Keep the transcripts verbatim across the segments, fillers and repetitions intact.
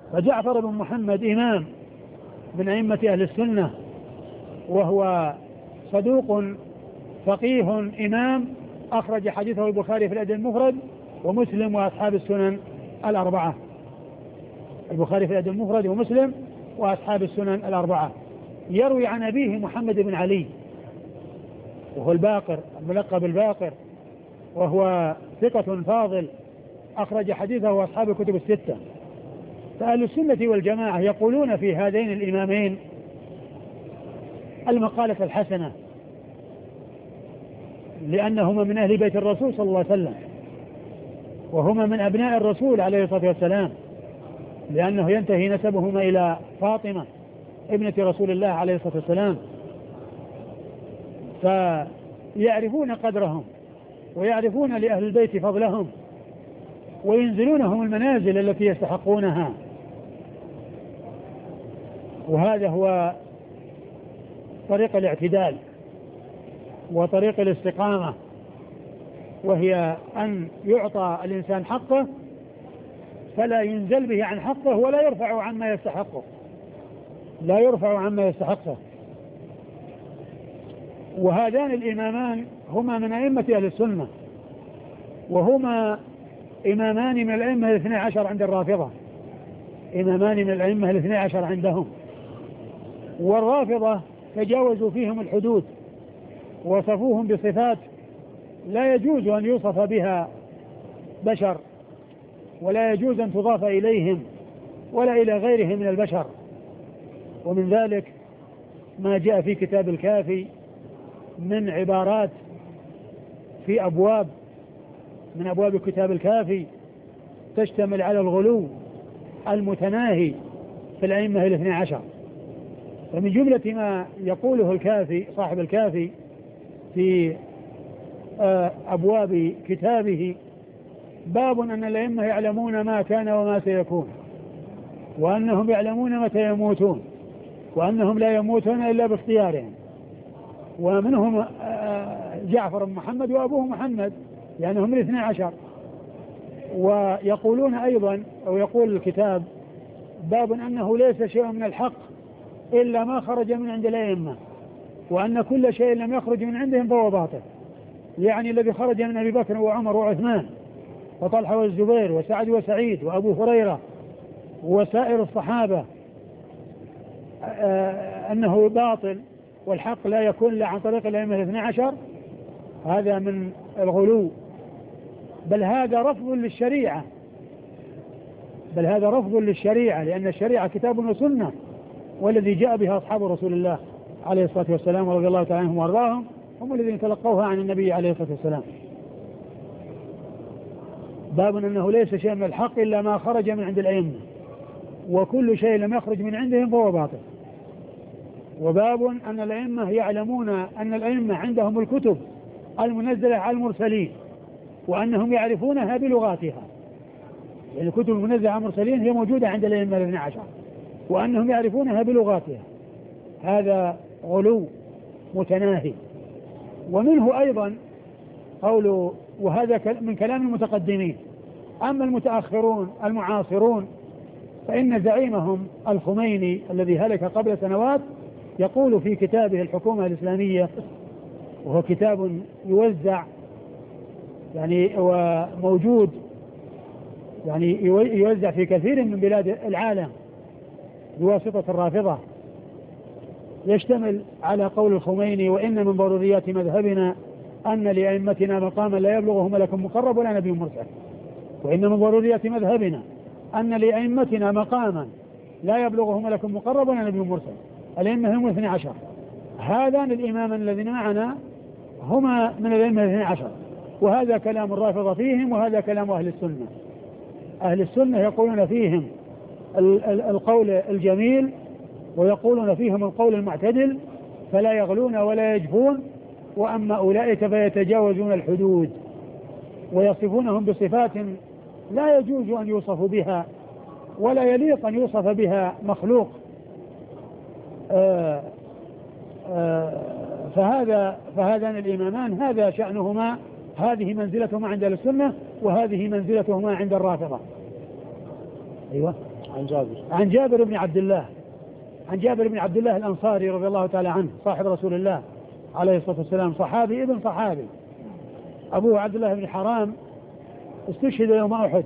فجعفر بن محمد إمام من أئمة أهل السنة، وهو صدوق فقيه إمام، أخرج حديثه البخاري في الأدب المفرد ومسلم وأصحاب السنن الأربعة. البخاري في الأدب المفرد ومسلم وأصحاب السنن الأربعة. يروي عن أبيه محمد بن علي وهو الباقر الملقب الباقر، وهو ثقة فاضل، أخرج حديثه أصحاب الكتب الستة. فأهل السنة والجماعة يقولون في هذين الإمامين المقالة الحسنة، لأنهما من أهل بيت الرسول صلى الله عليه وسلم، وهما من أبناء الرسول عليه الصلاة والسلام، لأنه ينتهي نسبهما إلى فاطمة ابنة رسول الله عليه الصلاة والسلام. فيعرفون قدرهم ويعرفون لأهل البيت فضلهم وينزلونهم المنازل التي يستحقونها، وهذا هو طريق الاعتدال وطريق الاستقامة، وهي أن يعطى الإنسان حقه فلا ينزل به عن حقه ولا يرفع عما يستحقه، لا يرفع عما يستحقه. وهذان الإمامان هما من أئمة أهل السنة، وهما إمامان من الأئمة الاثنى عشر عند الرافضة، إمامان من الأئمة الاثنى عشر عندهم. والرافضة تجاوزوا فيهم الحدود ووصفوهم بصفات لا يجوز أن يوصف بها بشر، ولا يجوز أن تضاف إليهم ولا إلى غيرهم من البشر. ومن ذلك ما جاء في كتاب الكافي من عبارات في أبواب من أبواب كتاب الكافي تشتمل على الغلو المتناهي في الأئمة الاثنى عشر. ومن جملة ما يقوله الكافي صاحب الكافي في أبواب كتابه: باب أن الأئمة يعلمون ما كان وما سيكون، وأنهم يعلمون متى يموتون، وأنهم لا يموتون إلا باختيارهم. ومنهم جعفر بن محمد وأبوه محمد، لأنهم يعني الاثنى عشر. ويقولون أيضا، أو يقول الكتاب: باب أنه ليس شيء من الحق إلا ما خرج من عند الأئمة، وأن كل شيء لم يخرج من عندهم فهو باطل. يعني الذي خرج من أبي بكر وعمر وعثمان وطلحة والزبير وسعد وسعيد وأبو هريرة وسائر الصحابة أنه باطل، والحق لا يكون إلا عن طريق الأئمة الاثنى عشر، هذا من الغلو. بل هذا رفض للشريعة بل هذا رفض للشريعة لأن الشريعة كتاب وسنة، والذي جاء بها أصحاب رسول الله عليه الصلاة والسلام ورضي الله تعالى عنهم وارضاهم هم الذين تلقوها عن النبي عليه الصلاة والسلام. باب أنه ليس شيء من الحق إلا ما خرج من عند الأئمة، وكل شيء لم يخرج من عندهم فهو باطل. وباب أن الأئمة يعلمون أن الأئمة عندهم الكتب المنزلة على المرسلين، وأنهم يعرفونها بلغاتها. يعني الكتب المنزلة على المرسلين هي موجودة عند الأئمة الاثنى عشر، وأنهم يعرفونها بلغاتها. هذا غلو متناهي. ومنه أيضا قوله: وهذا من كلام المتقدمين. أما المتأخرون المعاصرون فإن زعيمهم الخميني الذي هلك قبل سنوات يقول في كتابه الحكومة الإسلامية، وهو كتاب يوزع يعني وموجود يعني يوزع في كثير من بلاد العالم بواسطة الرافضة، يشتمل على قول الخميني: وإن من ضروريات مذهبنا أن لأئمتنا مقاما لا يبلغه ملك مقرب ولا نبي مرسل. وإن من ضروريات مذهبنا أن لأئمتنا مقاما لا يبلغه ملك مقرب ولا نبي مرسل. الأئمة هم الاثنى عشر. هذان الإمامان الذين معنا هما من الأئمة الاثنى عشر، وهذا كلام الرافضة فيهم، وهذا كلام أهل السنة. أهل السنة يقولون فيهم القول الجميل، ويقولون فيهم القول المعتدل، فلا يغلون ولا يجفون. وأما أولئك فيتجاوزون الحدود ويصفونهم بصفات لا يجوز أن يوصف بها ولا يليق أن يوصف بها مخلوق. آآ آآ فهذا فهذان الإمامان هذا شأنهما، هذه منزلتهما عند السنة، وهذه منزلتهما عند الرافضة. أيوة. عن جابر عن جابر بن عبد الله عن جابر بن عبد الله الأنصاري رضي الله تعالى عنه صاحب رسول الله عليه الصلاة والسلام، صحابي ابن صحابي. أبوه عبد الله بن حرام استشهد يوم أحد،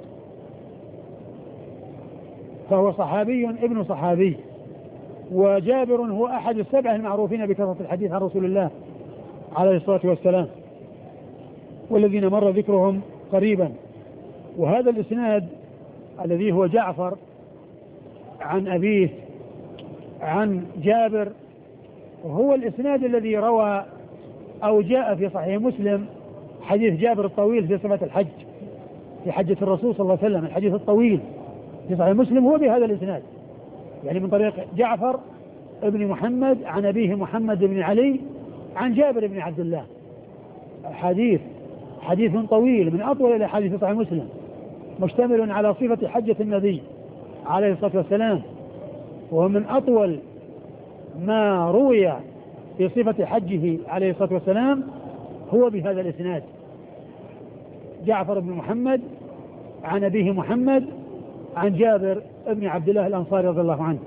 فهو صحابي ابن صحابي. وجابر هو أحد السبعة المعروفين بكثرة الحديث عن رسول الله عليه الصلاة والسلام، والذين مر ذكرهم قريبا. وهذا الإسناد الذي هو جعفر عن أبيه عن جابر هو الإسناد الذي روى أو جاء في صحيح مسلم حديث جابر الطويل في صفة الحج في حجة الرسول صلى الله عليه وسلم. الحديث الطويل في صحيح مسلم هو بهذا الإسناد، يعني من طريق جعفر ابن محمد عن أبيه محمد بن علي عن جابر بن عبد الله. حديث حديث طويل من أطول الأحاديث في صحيح مسلم، مشتمل على صفة حجة النبي عليه الصلاة والسلام، ومن أطول ما روي في صفة حجه عليه الصلاة والسلام هو بهذا الإسناد. جعفر بن محمد عن أبيه محمد عن جابر بن عبد الله الأنصاري رضي الله عنه.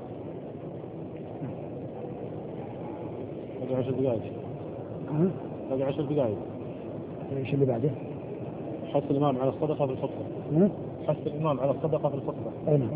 هذا عشر دقائق هذا عشر دقائق ايش اللي بعده؟ حث الإمام على الصدقة في الخطبة. حث الإمام على الصدقة في الخطبة. أين؟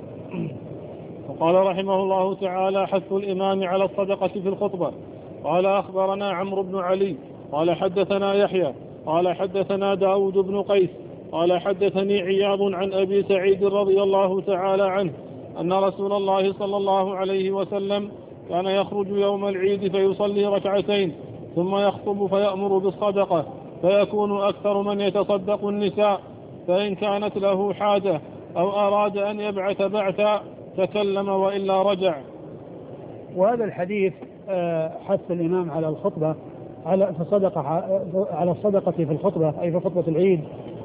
وقال رحمه الله تعالى: حث الإمام على الصدقة في الخطبة. قال: أخبرنا عمرو بن علي قال حدثنا يحيى قال حدثنا داود بن قيس قال حدثني عياض عن أبي سعيد رضي الله تعالى عنه أن رسول الله صلى الله عليه وسلم كان يخرج يوم العيد فيصلي ركعتين ثم يخطب فيأمر بالصدقة، فيكون أكثر من يتصدق النساء، فإن كانت له حاجة أو أراد أن يبعث بعثا تكلم وإلا رجع. وهذا الحديث حث الإمام على الخطبة على الصدقة على الصدقة في الخطبة أي في خطبة العيد.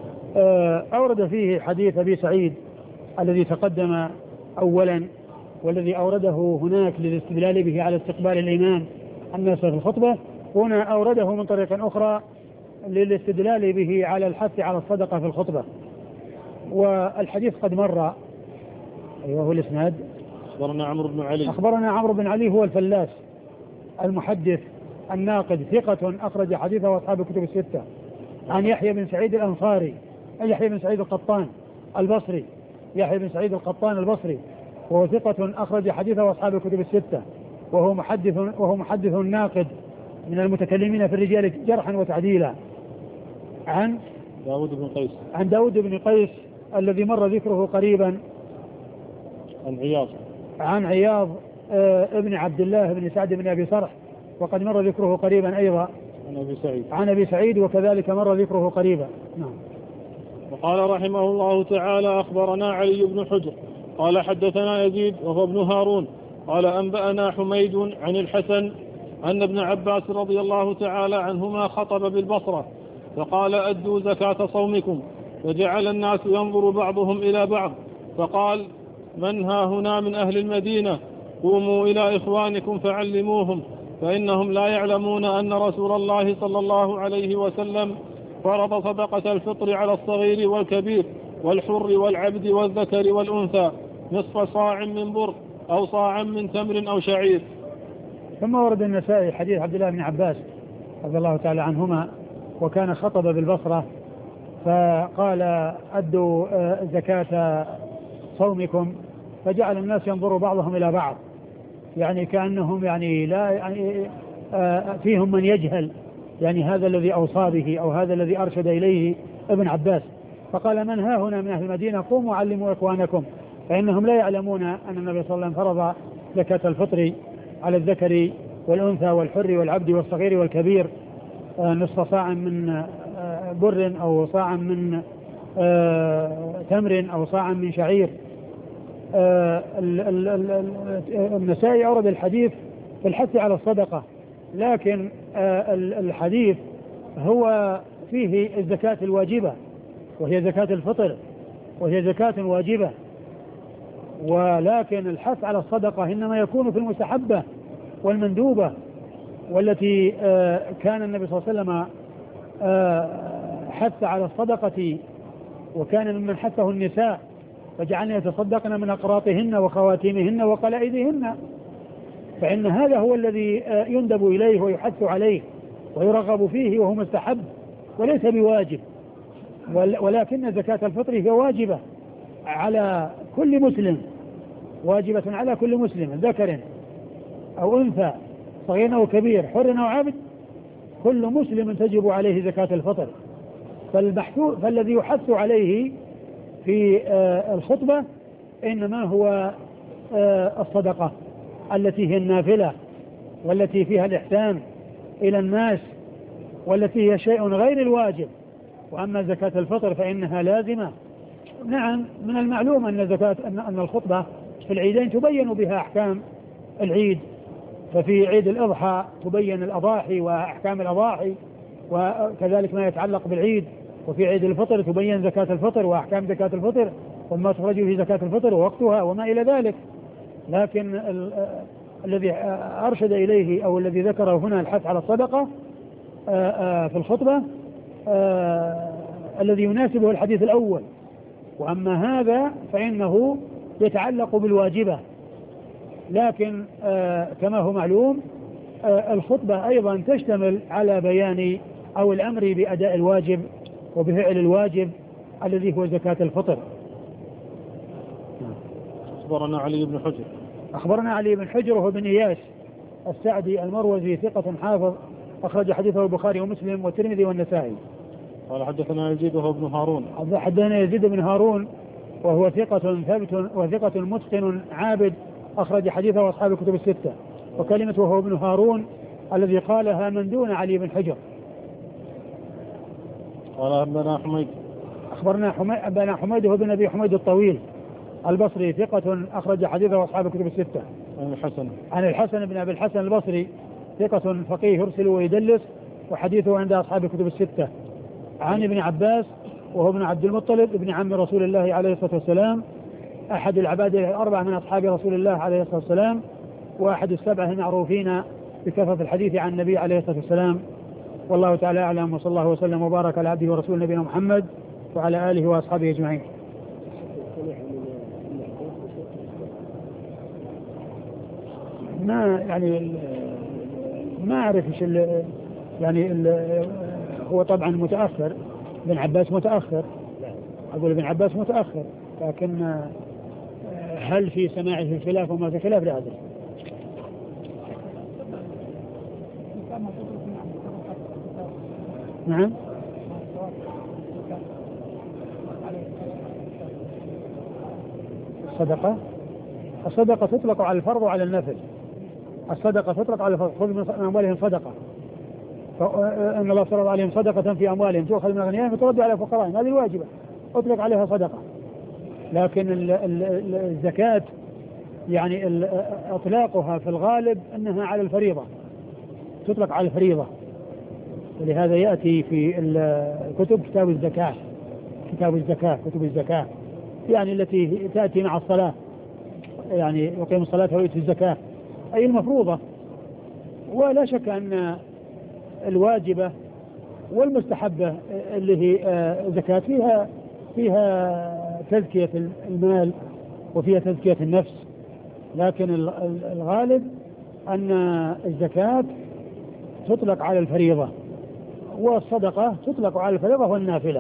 أورد فيه حديث أبي سعيد الذي تقدم أولا، والذي أورده هناك للاستدلال به على استقبال الإمام الناس في الخطبة، هنا أورده من طريق أخرى للاستدلال به على الحث على الصدقة في الخطبة. والحديث قد مر. أيوه هو الإسناد. أخبرنا عمرو بن علي أخبرنا عمرو بن علي هو الفلاس المحدث الناقد ثقة أخرج حديثه أصحاب الكتب الستة. عن يحيى بن سعيد الأنصاري يحيى بن سعيد القطان البصري يحيى بن سعيد القطان البصري وهو ثقة أخرج حديثه أصحاب الكتب الستة، وهو محدث وهو محدث ناقد من المتكلمين في الرجال جرحا وتعديلا. عن داود بن قيس عن داود بن قيس الذي مر ذكره قريبا. عن عياض عن عياض آه ابن عبد الله بن سعد بن أبي صرح وقد مر ذكره قريبا أيضا. عن أبي سعيد عن أبي سعيد وكذلك مر ذكره قريبا. نعم. وقال رحمه الله تعالى: أخبرنا علي بن حجر قال حدثنا يزيد وهو ابن هارون قال أنبأنا حميد عن الحسن أن ابن عباس رضي الله تعالى عنهما خطب بالبصرة فقال: أدوا زكاة صومكم، فجعل الناس ينظر بعضهم إلى بعض، فقال: من ها هنا من أهل المدينة؟ قوموا إلى إخوانكم فعلموهم، فإنهم لا يعلمون أن رسول الله صلى الله عليه وسلم فرض صدقة الفطر على الصغير والكبير والحر والعبد والذكر والأنثى نصف صاع من بر أو صاع من تمر أو شعير. ثم ورد النسائي حديث عبد الله بن عباس رضي الله تعالى عنهما وكان خطب بالبصرة فقال: أدوا زكاة صومكم، فجعل الناس ينظروا بعضهم إلى بعض، يعني كأنهم يعني لا يعني فيهم من يجهل يعني هذا الذي أوصى به أو هذا الذي أرشد إليه ابن عباس، فقال: من ها هنا من أهل المدينة قوموا علموا إخوانكم، فإنهم لا يعلمون أن النبي صلى الله عليه وسلم فرض زكاة الفطر على الذكر والأنثى والحر والعبد والصغير والكبير نصف صاع من بر أو صاع من تمر أو صاع من شعير. النسائي أورد الحديث في الحث على الصدقة، لكن الحديث هو فيه الزكاة الواجبة وهي زكاة الفطر وهي زكاة واجبة، ولكن الحث على الصدقة إنما يكون في المستحبة والمندوبة، والتي كان النبي صلى الله عليه وسلم حث على الصدقة وكان ممن حثه النساء فجعلن يتصدقن من أقراطهن وخواتيمهن وقلائدهن، فإن هذا هو الذي يندب إليه ويحث عليه ويرغب فيه وهو مستحب وليس بواجب، ولكن زكاة الفطر هي واجبة على كل مسلم، واجبة على كل مسلم ذكر أو أنثى، صغير أو كبير، حر أو عبد، كل مسلم تجب عليه زكاة الفطر. فالذي يحث عليه في الخطبة إنما هو الصدقة التي هي النافلة والتي فيها الإحسان إلى الناس والتي هي شيء غير الواجب. وأما زكاة الفطر فإنها لازمة. نعم، من المعلوم أن زكاة أن الخطبة في العيدين تبين بها أحكام العيد، ففي عيد الأضحى تبين الأضاحي وأحكام الأضاحي وكذلك ما يتعلق بالعيد، وفي عيد الفطر تبين زكاة الفطر وأحكام زكاة الفطر وما تخرج في زكاة الفطر ووقتها وما إلى ذلك. لكن ال الذي أرشد إليه أو الذي ذكره هنا الحث على الصدقة في الخطبة الذي يناسبه الحديث الأول. وأما هذا فإنه يتعلق بالواجبة، لكن كما هو معلوم الخطبة أيضا تشتمل على بيان أو الأمر بأداء الواجب وبفعل الواجب الذي هو زكاة الفطر. أخبرنا علي بن حجر أخبرنا علي بن حجر وهو بن إياس السعدي المروزي ثقة حافظ، أخرج حديثه البخاري ومسلم والترمذي والنسائي. قال حدثنا يزيد وهو ابن هارون حدثنا يزيد بن هارون وهو ثقة ثبت وثقة متقن عابد، أخرج حديثه أصحاب الكتب الستة. وكلمة وهو ابن هارون الذي قالها من دون علي بن حجر. قال أنبأنا حميد أخبرنا حميد حميد وهو بن أبي حميد الطويل البصري ثقة، أخرج حديثه أصحاب الكتب الستة. عن الحسن عن الحسن بن أبي الحسن البصري ثقة فقيه يرسل ويدلس، وحديثه عند أصحاب الكتب الستة. عن ابن عباس وهو ابن عبد المطلب ابن عم رسول الله عليه الصلاة والسلام، أحد العباد الأربعة من أصحاب رسول الله عليه الصلاة والسلام، وأحد السبعة المعروفين بكثرة الحديث عن النبي عليه الصلاة والسلام. والله تعالى أعلم، وصلى الله وسلم وبارك على عبده ورسول نبينا محمد وعلى آله وأصحابه أجمعين. ما يعني ما أعرف إيش يعني هو طبعا متأخر، ابن عباس متأخر، أقول ابن عباس متأخر، لكن هل في سماعه في خلاف وما في خلاف لا أدري. نعم. الصدقة الصدقة تطلق على الفرض وعلى النفل. الصدقة تطلق على الفرض، خذ من أموالهم صدقة، فإن الله فرض عليهم صدقة في أموالهم تؤخذ من أغنيائهم وترد على فقرائهم، هذه الواجبة أطلق عليها صدقة. لكن الزكاة يعني أطلاقها في الغالب أنها على الفريضة، تطلق على الفريضة، ولهذا يأتي في الكتب كتاب الزكاة، كتاب الزكاة كتب الزكاة يعني التي تأتي مع الصلاة، يعني يقيم الصلاة ويؤتي الزكاة أي المفروضة. ولا شك أن الواجبة والمستحبة اللي هي زكاة فيها فيها تزكية المال وفيها تزكية النفس، لكن الغالب أن الزكاة تطلق على الفريضة والصدقة تطلق على الفريضة والنافلة.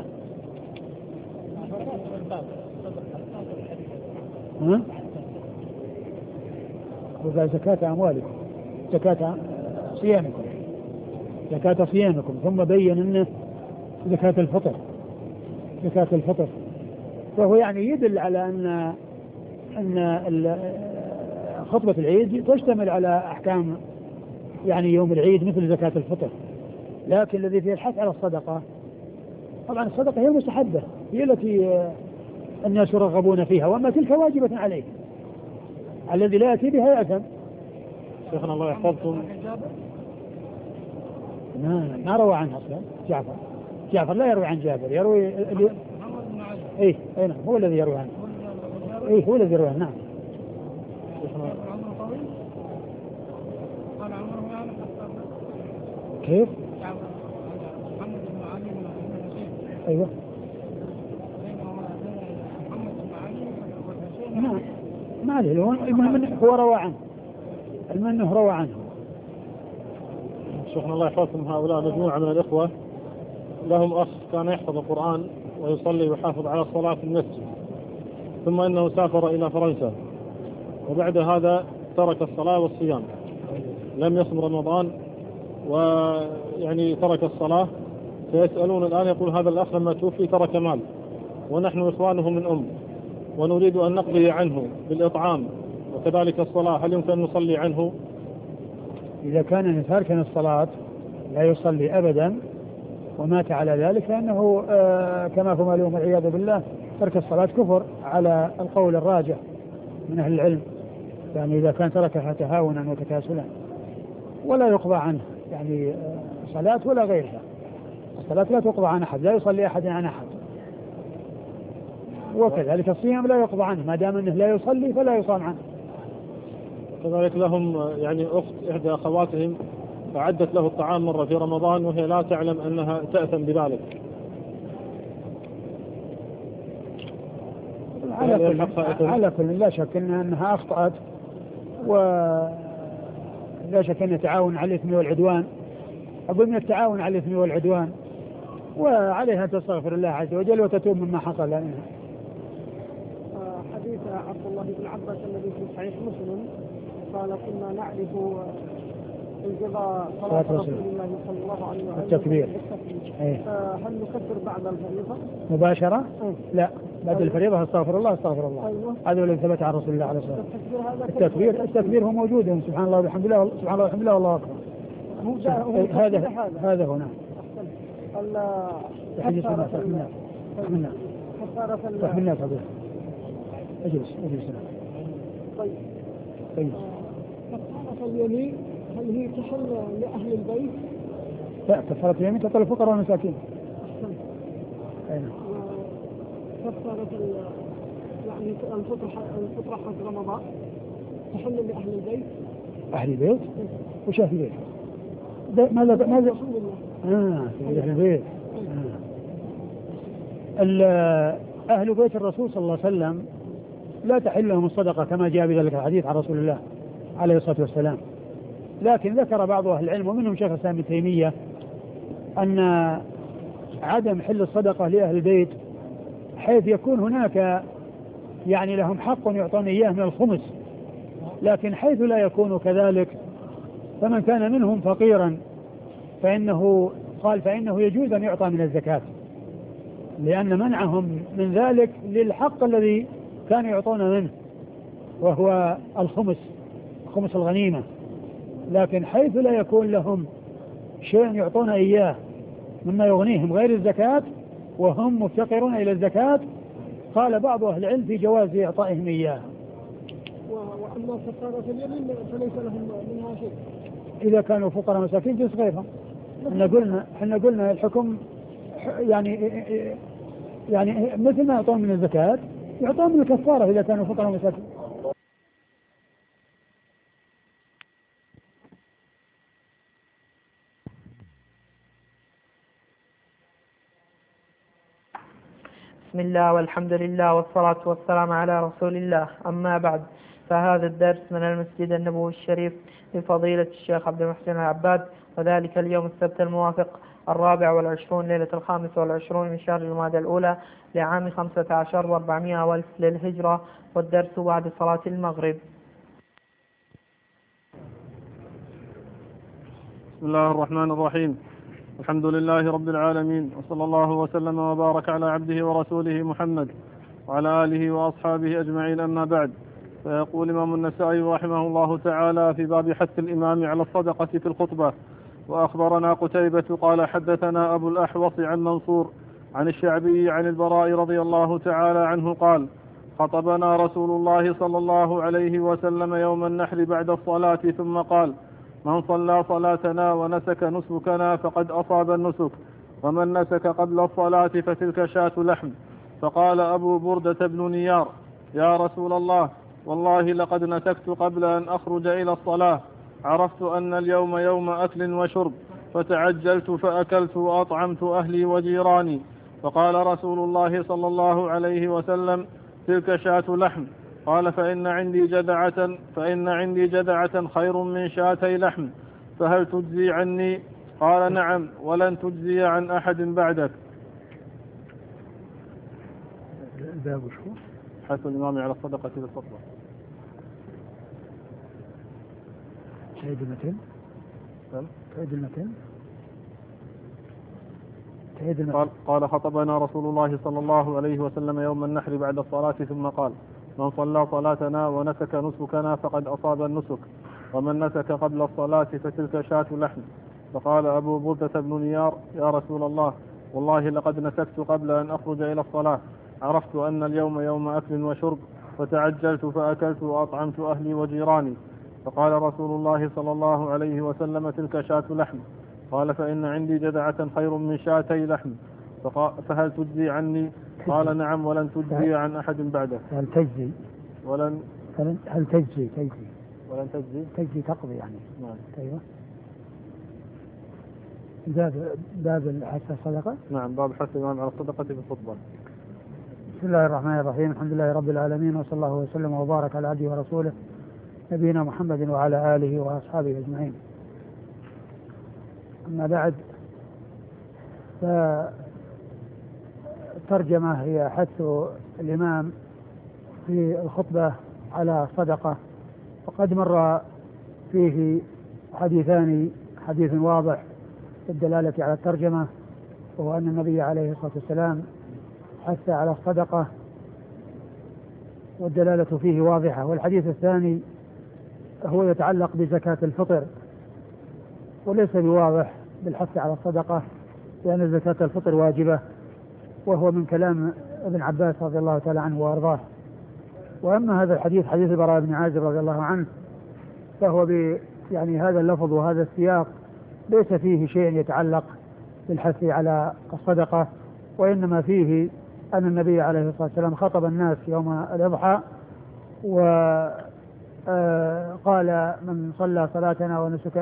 ها؟ وذا زكاة أموالكم، زكاة صيامكم، زكاة صيامكم، ثم بين أنه زكاة الفطر، زكاة الفطر، وهو يعني يدل على أن أن خطبة العيد تشتمل على أحكام يعني يوم العيد مثل زكاة الفطر. لكن الذي فيه الحث على الصدقة، طبعا الصدقة هي المستحبة، هي التي الناس يرغبون فيها، وأما تلك واجبة عليه، الذي لا يأتي بها يأثم. شيخنا الله يحفظكم، ما ما روى عنه أصلا جعفر، جعفر لا يروي عن جابر، يروي اللي... إيه أي نعم هو الذي يروي عنه، إيه هو الذي يروي عنه. نعم. كيف؟ أيوة. نعم ما عليه، المهم هو روى عنه، المنه روى عنه. شيخنا الله يحفظكم، هؤلاء مجموعة من الإخوة لهم أخ كان يحفظ القرآن ويصلي ويحافظ على الصلاة في المسجد، ثم إنه سافر إلى فرنسا، وبعد هذا ترك الصلاة والصيام، لم يصم رمضان ويعني ترك الصلاة. فيسألون الآن، يقول هذا الأخ لما توفي ترك مال، ونحن إخوانه من أم، ونريد أن نقضي عنه بالإطعام وكذلك الصلاة، هل يمكن أن نصلي عنه؟ إذا كان تاركا الصلاة لا يصلي أبدا ومات على ذلك فإنه آه كما هو معلوم والعياذ بالله ترك الصلاة كفر على القول الراجح من أهل العلم، يعني إذا كان تركها تهاونا وتكاسلا، ولا يقضى عنه يعني آه صلاة ولا غيرها. الصلاة لا تقضى عن أحد، لا يصلي أحد عن أحد، وكذلك الصيام لا يقضى عنه، ما دام أنه لا يصلي فلا يصام عنه. كذلك لهم يعني أخت إحدى أخواتهم أعدت له الطعام مرة في رمضان وهي لا تعلم أنها تأثم بذلك. على كل, على كل لا شك أنها أخطأت، ولا شك أن التعاون على الإثم والعدوان، أقول من التعاون على الإثم والعدوان، وعليها أن تستغفر الله عز وجل وتتوب مما حصل لها. حديث عبد الله بن عباس الذي في صحيح مسلم قال كنا نعرف انقضاء صلاة رسول الله صلى الله عليه وسلم التكبير، فهل نكبر بعد الفريضة مباشرة؟ أيه. لا، بعد الفريضة استغفر الله استغفر الله. أيوة. هذا الذي ثبت عن رسول الله عليه الصلاة والسلام. التكبير التكبير هو موجود، سبحان الله والحمد لله سبحان الله والحمد لله والله أكبر. هذا هذا هنا حديث الناس رحمنا رحمنا رحمنا صديق. اجلس اجلس. طيب طيب كفارة اليمين هل هي تحل لأهل البيت؟ لا، كفارة اليمين تحل الفقراء والمساكين. أين؟ كفارة يعني الفطرة الفطرة حق رمضان تحل لأهل البيت؟ أهل البيت؟ وش أهل البيت؟ ماذا ماذا؟ آه في أهل البيت. آه. أهل بيت الرسول صلى الله عليه وسلم لا تحل لهم الصدقة كما جاء بذلك الحديث عن رسول الله عليه الصلاة والسلام، لكن ذكر بعض أهل العلم ومنهم شيخ الإسلام ابن تيمية أن عدم حل الصدقة لأهل البيت حيث يكون هناك يعني لهم حق يعطون إياه من الخمس، لكن حيث لا يكون كذلك فمن كان منهم فقيرا فإنه قال فإنه يجوز أن يعطى من الزكاة، لأن منعهم من ذلك للحق الذي كانوا يعطون منه وهو الخمس، خمس الغنيمة. لكن حيث لا يكون لهم شيء يعطون إياه مما يغنيهم غير الزكاة وهم مفتقرون إلى الزكاة، قال بعض أهل العلم في جواز إعطائهم إياه. وأما كفارة اليمين فليس لهم منها شيء إذا كانوا فقراء مساكين جنس غيرهم. احنا قلنا احنا قلنا الحكم يعني يعني مثل ما يعطون من الزكاة يعطون من الكفارة إذا كانوا فقراء مساكين. بسم الله والحمد لله والصلاة والسلام على رسول الله، أما بعد، فهذا الدرس من المسجد النبوي الشريف لفضيلة الشيخ عبد المحسن العباد، وذلك اليوم السبت الموافق الرابع والعشرون ليلة الخامس والعشرون من شهر جمادى الأولى لعام خمسة عشر وأربعمائة والف للهجرة، والدرس بعد صلاة المغرب. بسم الله الرحمن الرحيم، الحمد لله رب العالمين، وصلى الله وسلم وبارك على عبده ورسوله محمد وعلى آله وأصحابه أجمعين، أما بعد. فيقول الإمام النسائي رحمه الله تعالى في باب حث الإمام على الصدقة في الخطبة: وأخبرنا قتيبة قال حدثنا أبو الأحوص عن منصور عن الشعبي عن البراء رضي الله تعالى عنه قال: خطبنا رسول الله صلى الله عليه وسلم يوم النحر بعد الصلاة ثم قال: من صلى صلاتنا ونسك نسكنا فقد أصاب النسك، ومن نسك قبل الصلاة فتلك شاة لحم. فقال أبو بردة بن نيار: يا رسول الله، والله لقد نسكت قبل أن أخرج إلى الصلاة، عرفت أن اليوم يوم أكل وشرب، فتعجلت فأكلت وأطعمت أهلي وجيراني. فقال رسول الله صلى الله عليه وسلم: تلك شاة لحم. قال فإن عندي جذعة فإن عندي جذعة خير من شاتي لحم، فهل تجزي عني؟ قال نعم، ولن تجزي عن أحد بعدك. الباب وشو؟ حث الإمام على الصدقة في الفطرة. تعيد المتن؟ تعيد المتن؟ تعيد المتن. قال, قال خطبنا رسول الله صلى الله عليه وسلم يوم النحر بعد الصلاة ثم قال: من صلى صلاتنا ونسك نسكنا فقد أصاب النسك، ومن نسك قبل الصلاة فتلك شاة لحم. فقال أبو بردة بن نيار: يا رسول الله، والله لقد نسكت قبل أن أخرج إلى الصلاة، عرفت أن اليوم يوم أكل وشرب، فتعجلت فأكلت وأطعمت أهلي وجيراني. فقال رسول الله صلى الله عليه وسلم: تلك شاة لحم. قال فإن عندي جذعة خير من شاتي لحم، فهل تجزي عني؟ قال نعم، ولن تجزي عن أحد بعده. هل تجزي؟ ولن هل تجزي تجزي ولن تجزي تجزي تقضي يعني. نعم. أيوة. باب باب الحث الصدقة. نعم، باب حث الإمام على الصدقة في الخطبة. بسم الله الرحمن الرحيم، الحمد لله رب العالمين، وصلى الله وسلم وبارك على عبده ورسوله نبينا محمد وعلى آله وأصحابه أجمعين. أما بعد، فالترجمة هي حث الإمام في الخطبة على الصدقة، وقد مر فيه حديثان: حديث واضح في الدلالة على الترجمة، وهو أن النبي عليه الصلاة والسلام حث على الصدقة والدلالة فيه واضحة. والحديث الثاني هو يتعلق بزكاة الفطر، وليس بواضح بالحث على الصدقة، لأن زكاة الفطر واجبة، وهو من كلام ابن عباس رضي الله تعالى عنه وأرضاه. وأما هذا الحديث، حديث البراء بن عازب رضي الله عنه، فهو ب يعني هذا اللفظ وهذا السياق ليس فيه شيء يتعلق بالحث على الصدقة، وإنما فيه أن النبي عليه الصلاة والسلام خطب الناس يوم الأضحى وقال: من صلى صلاتنا ونسك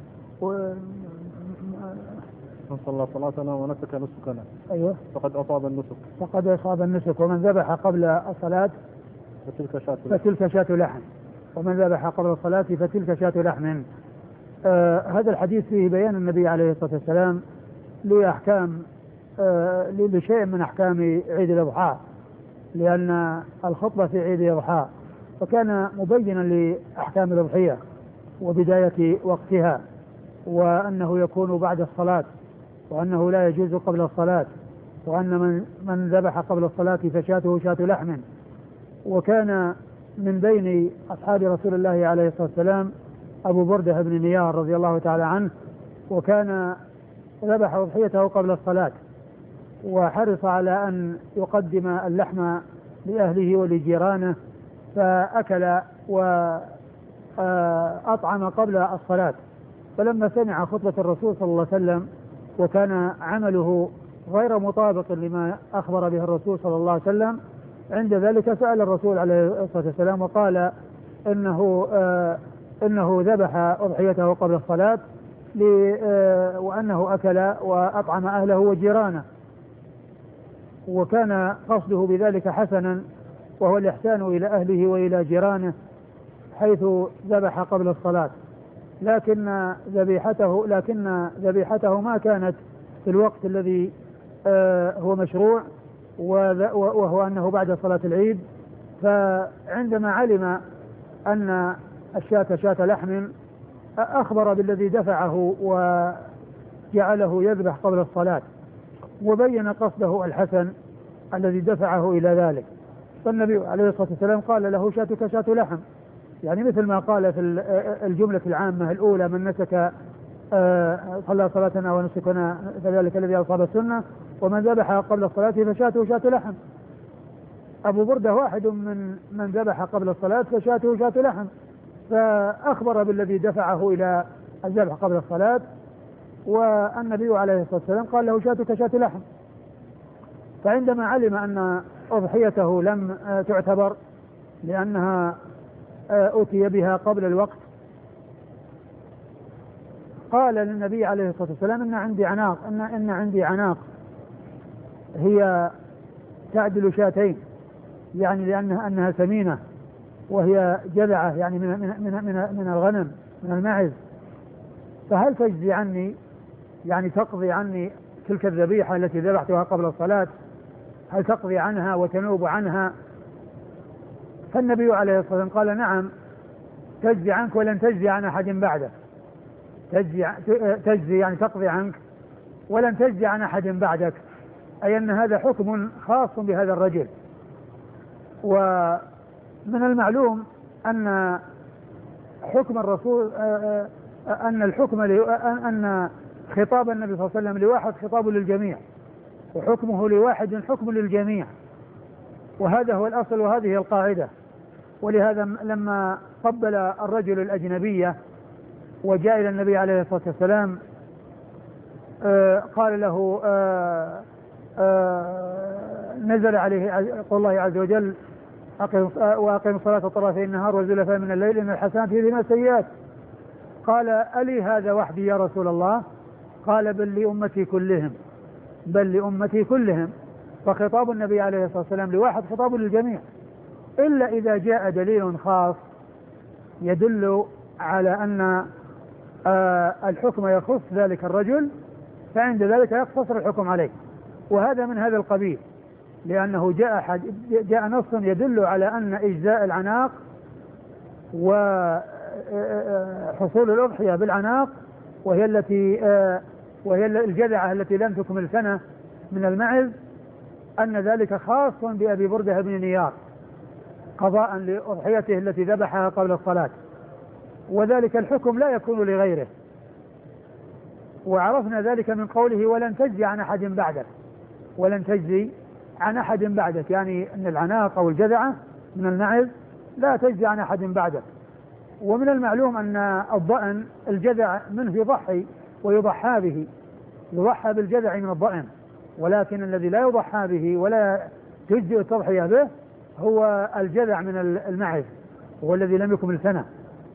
من صلى صلاتنا ونسك نسكنا أيوه فقد أصاب النسك فقد أصاب النسك، ومن ذبح قبل الصلاة فتلك شاة فتلك شاة لحم، ومن ذبح قبل الصلاة فتلك شاة لحم. آه هذا الحديث فيه بيان النبي عليه الصلاة والسلام لأحكام آه لشيء من أحكام عيد الأضحى، لأن الخطبة في عيد الأضحى فكان مبينا لأحكام الأضحية وبداية وقتها، وأنه يكون بعد الصلاة، وأنه لا يجوز قبل الصلاة، وأن من, من ذبح قبل الصلاة فشاته شاة لحم. وكان من بين أصحاب رسول الله عليه الصلاة والسلام أبو بردة بن نيار رضي الله تعالى عنه، وكان ذبح أضحيته قبل الصلاة، وحرص على أن يقدم اللحم لأهله ولجيرانه، فأكل وأطعم قبل الصلاة. فلما سمع خطبة الرسول صلى الله عليه وسلم وكان عمله غير مطابق لما أخبر به الرسول صلى الله عليه وسلم، عند ذلك سأل الرسول عليه الصلاة والسلام وقال إنه آه إنه ذبح أضحيته قبل الصلاة آه وأنه أكل وأطعم أهله وجيرانه، وكان قصده بذلك حسنا، وهو الإحسان إلى أهله وإلى جيرانه، حيث ذبح قبل الصلاة. لكن ذبيحته لكن ذبيحته ما كانت في الوقت الذي آه هو مشروع، وهو أنه بعد صلاة العيد. فعندما علم أن الشاة شاة لحم أخبر بالذي دفعه وجعله يذبح قبل الصلاة، وبين قصده الحسن الذي دفعه إلى ذلك. فالنبي عليه الصلاة والسلام قال له: شاتك شاة لحم، يعني مثل ما قال في الجملة العامة الأولى: من نسك صلى صلاتنا ونسكنا فذلك الذي أصاب السنة، ومن ذبح قبل الصلاة فشاته شاة لحم. أبو بردة واحد من من ذبح قبل الصلاة فشاته شاة لحم، فأخبر بالذي دفعه إلى الذبح قبل الصلاة، والنبي عليه الصلاة والسلام قال له: شاتك شاة لحم. فعندما علم أن أضحيته لم تعتبر لأنها أتي بها قبل الوقت، قال للنبي عليه الصلاة والسلام: إن عندي عناق إن, إن عندي عناق هي تعدل شاتين، يعني لأنها أنها سمينة وهي جذعة يعني من, من, من, من, من الغنم من الماعز، فهل تجزي عني يعني تقضي عني تلك الذبيحة التي ذبحتها قبل الصلاة، هل تقضي عنها وتنوب عنها؟ فالنبي عليه الصلاة والسلام قال نعم تجزي عنك ولن تجزي عن أحد بعدك، تجزي, تجزي يعني تقضي عنك ولن تجزي عن أحد بعدك، أي أن هذا حكم خاص بهذا الرجل. ومن المعلوم أن حكم الرسول أن الحكم أن خطاب النبي صلى الله عليه وسلم لواحد خطاب للجميع، وحكمه لواحد حكم للجميع، وهذا هو الأصل وهذه هي القاعدة. ولهذا لما قبل الرجل الأجنبية وجاء إلى النبي عليه الصلاة والسلام قال له آآ آآ نزل عليه قول الله عز وجل وأقم الصلاة طرفي النهار وزلفا من الليل إن الحسنات يذهبن السيئات، قال ألي هذا وحدي يا رسول الله؟ قال بل لأمتي كلهم، بل لأمتي كلهم. فخطاب النبي عليه الصلاة والسلام لواحد خطاب للجميع، إلا إذا جاء دليل خاص يدل على أن الحكم يخص ذلك الرجل، فعند ذلك يقتصر الحكم عليه، وهذا من هذا القبيل، لأنه جاء, حد جاء نص يدل على أن إجزاء العناق وحصول الأضحية بالعناق وهي التي وهي الجذعة التي لم تكمل سنة من المعز، أن ذلك خاص بأبي بردة بن نيار قضاء لأضحيته التي ذبحها قبل الصلاة، وذلك الحكم لا يكون لغيره. وعرفنا ذلك من قوله ولن تجزي عن أحد بعدك، ولن تجزي عن أحد بعدك، يعني أن العناق أو الجذعة من المعز لا تجزي عن أحد بعدك. ومن المعلوم أن الضأن الجذع منه يضحي ويضحى به، يضحى بالجذع من الضأن، ولكن الذي لا يضحى به ولا تجزئ التضحية به هو الجذع من المعز، هو الذي لم يكمل سنة.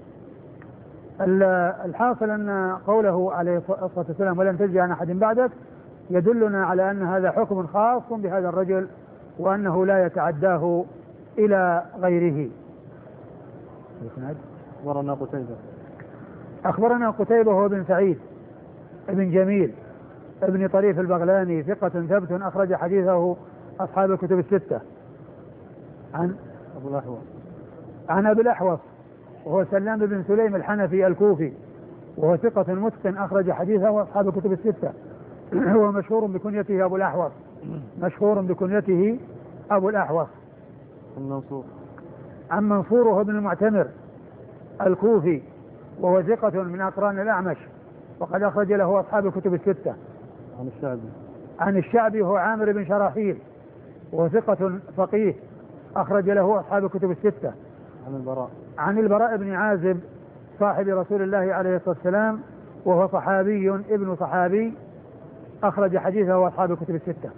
الحاصل أن قوله عليه الصلاة والسلام ولن تجزي عن أحد بعدك يدلنا على أن هذا حكم خاص بهذا الرجل، وأنه لا يتعداه إلى غيره. أخبرنا قتيبة أخبرنا قتيبة هو بن سعيد ابن جميل ابن طريف البغلاني ثقة ثبت أخرج حديثه أصحاب الكتب الستة. عن أبو الأحوص عن أبي الأحوص وهو سلام بن سليم الحنفي الكوفي، وهو ثقة متقن أخرج حديثه أصحاب الكتب الستة. هو مشهور بكنيته أبو الأحوص، مشهور بكنيته أبو الأحوص. عن منصور عن منصور وهو ابن المعتمر الكوفي، وهو ثقة من أقران الأعمش، وقد أخرج له أصحاب الكتب الستة. عن الشعبي عن الشعبي وهو عامر بن شراحيل، وهو ثقة فقيه أخرج له أصحاب الكتب الستة. عن البراء عن البراء بن عازب صاحب رسول الله عليه الصلاة والسلام، وهو صحابي ابن صحابي أخرج حديثه أصحاب الكتب الستة.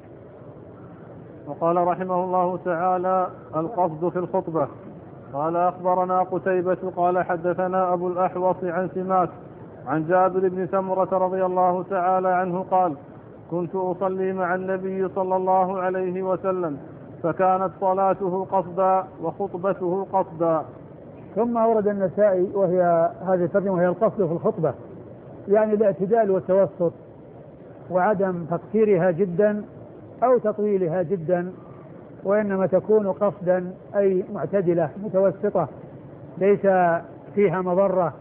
وقال رحمه الله تعالى القصد في الخطبة. قال أخبرنا قتيبة قال حدثنا أبو الأحوص عن سماك عن جابر بن سمرة رضي الله تعالى عنه قال كنت أصلي مع النبي صلى الله عليه وسلم فكانت صلاته قصدا وخطبته قصدا. ثم ورد النسائي وهي هذه الترجمة وهي القصد في الخطبة، يعني الاعتدال والتوسط وعدم تقصيرها جدا أو تطويلها جدا، وإنما تكون قصدا أي معتدلة متوسطة ليس فيها مضرة،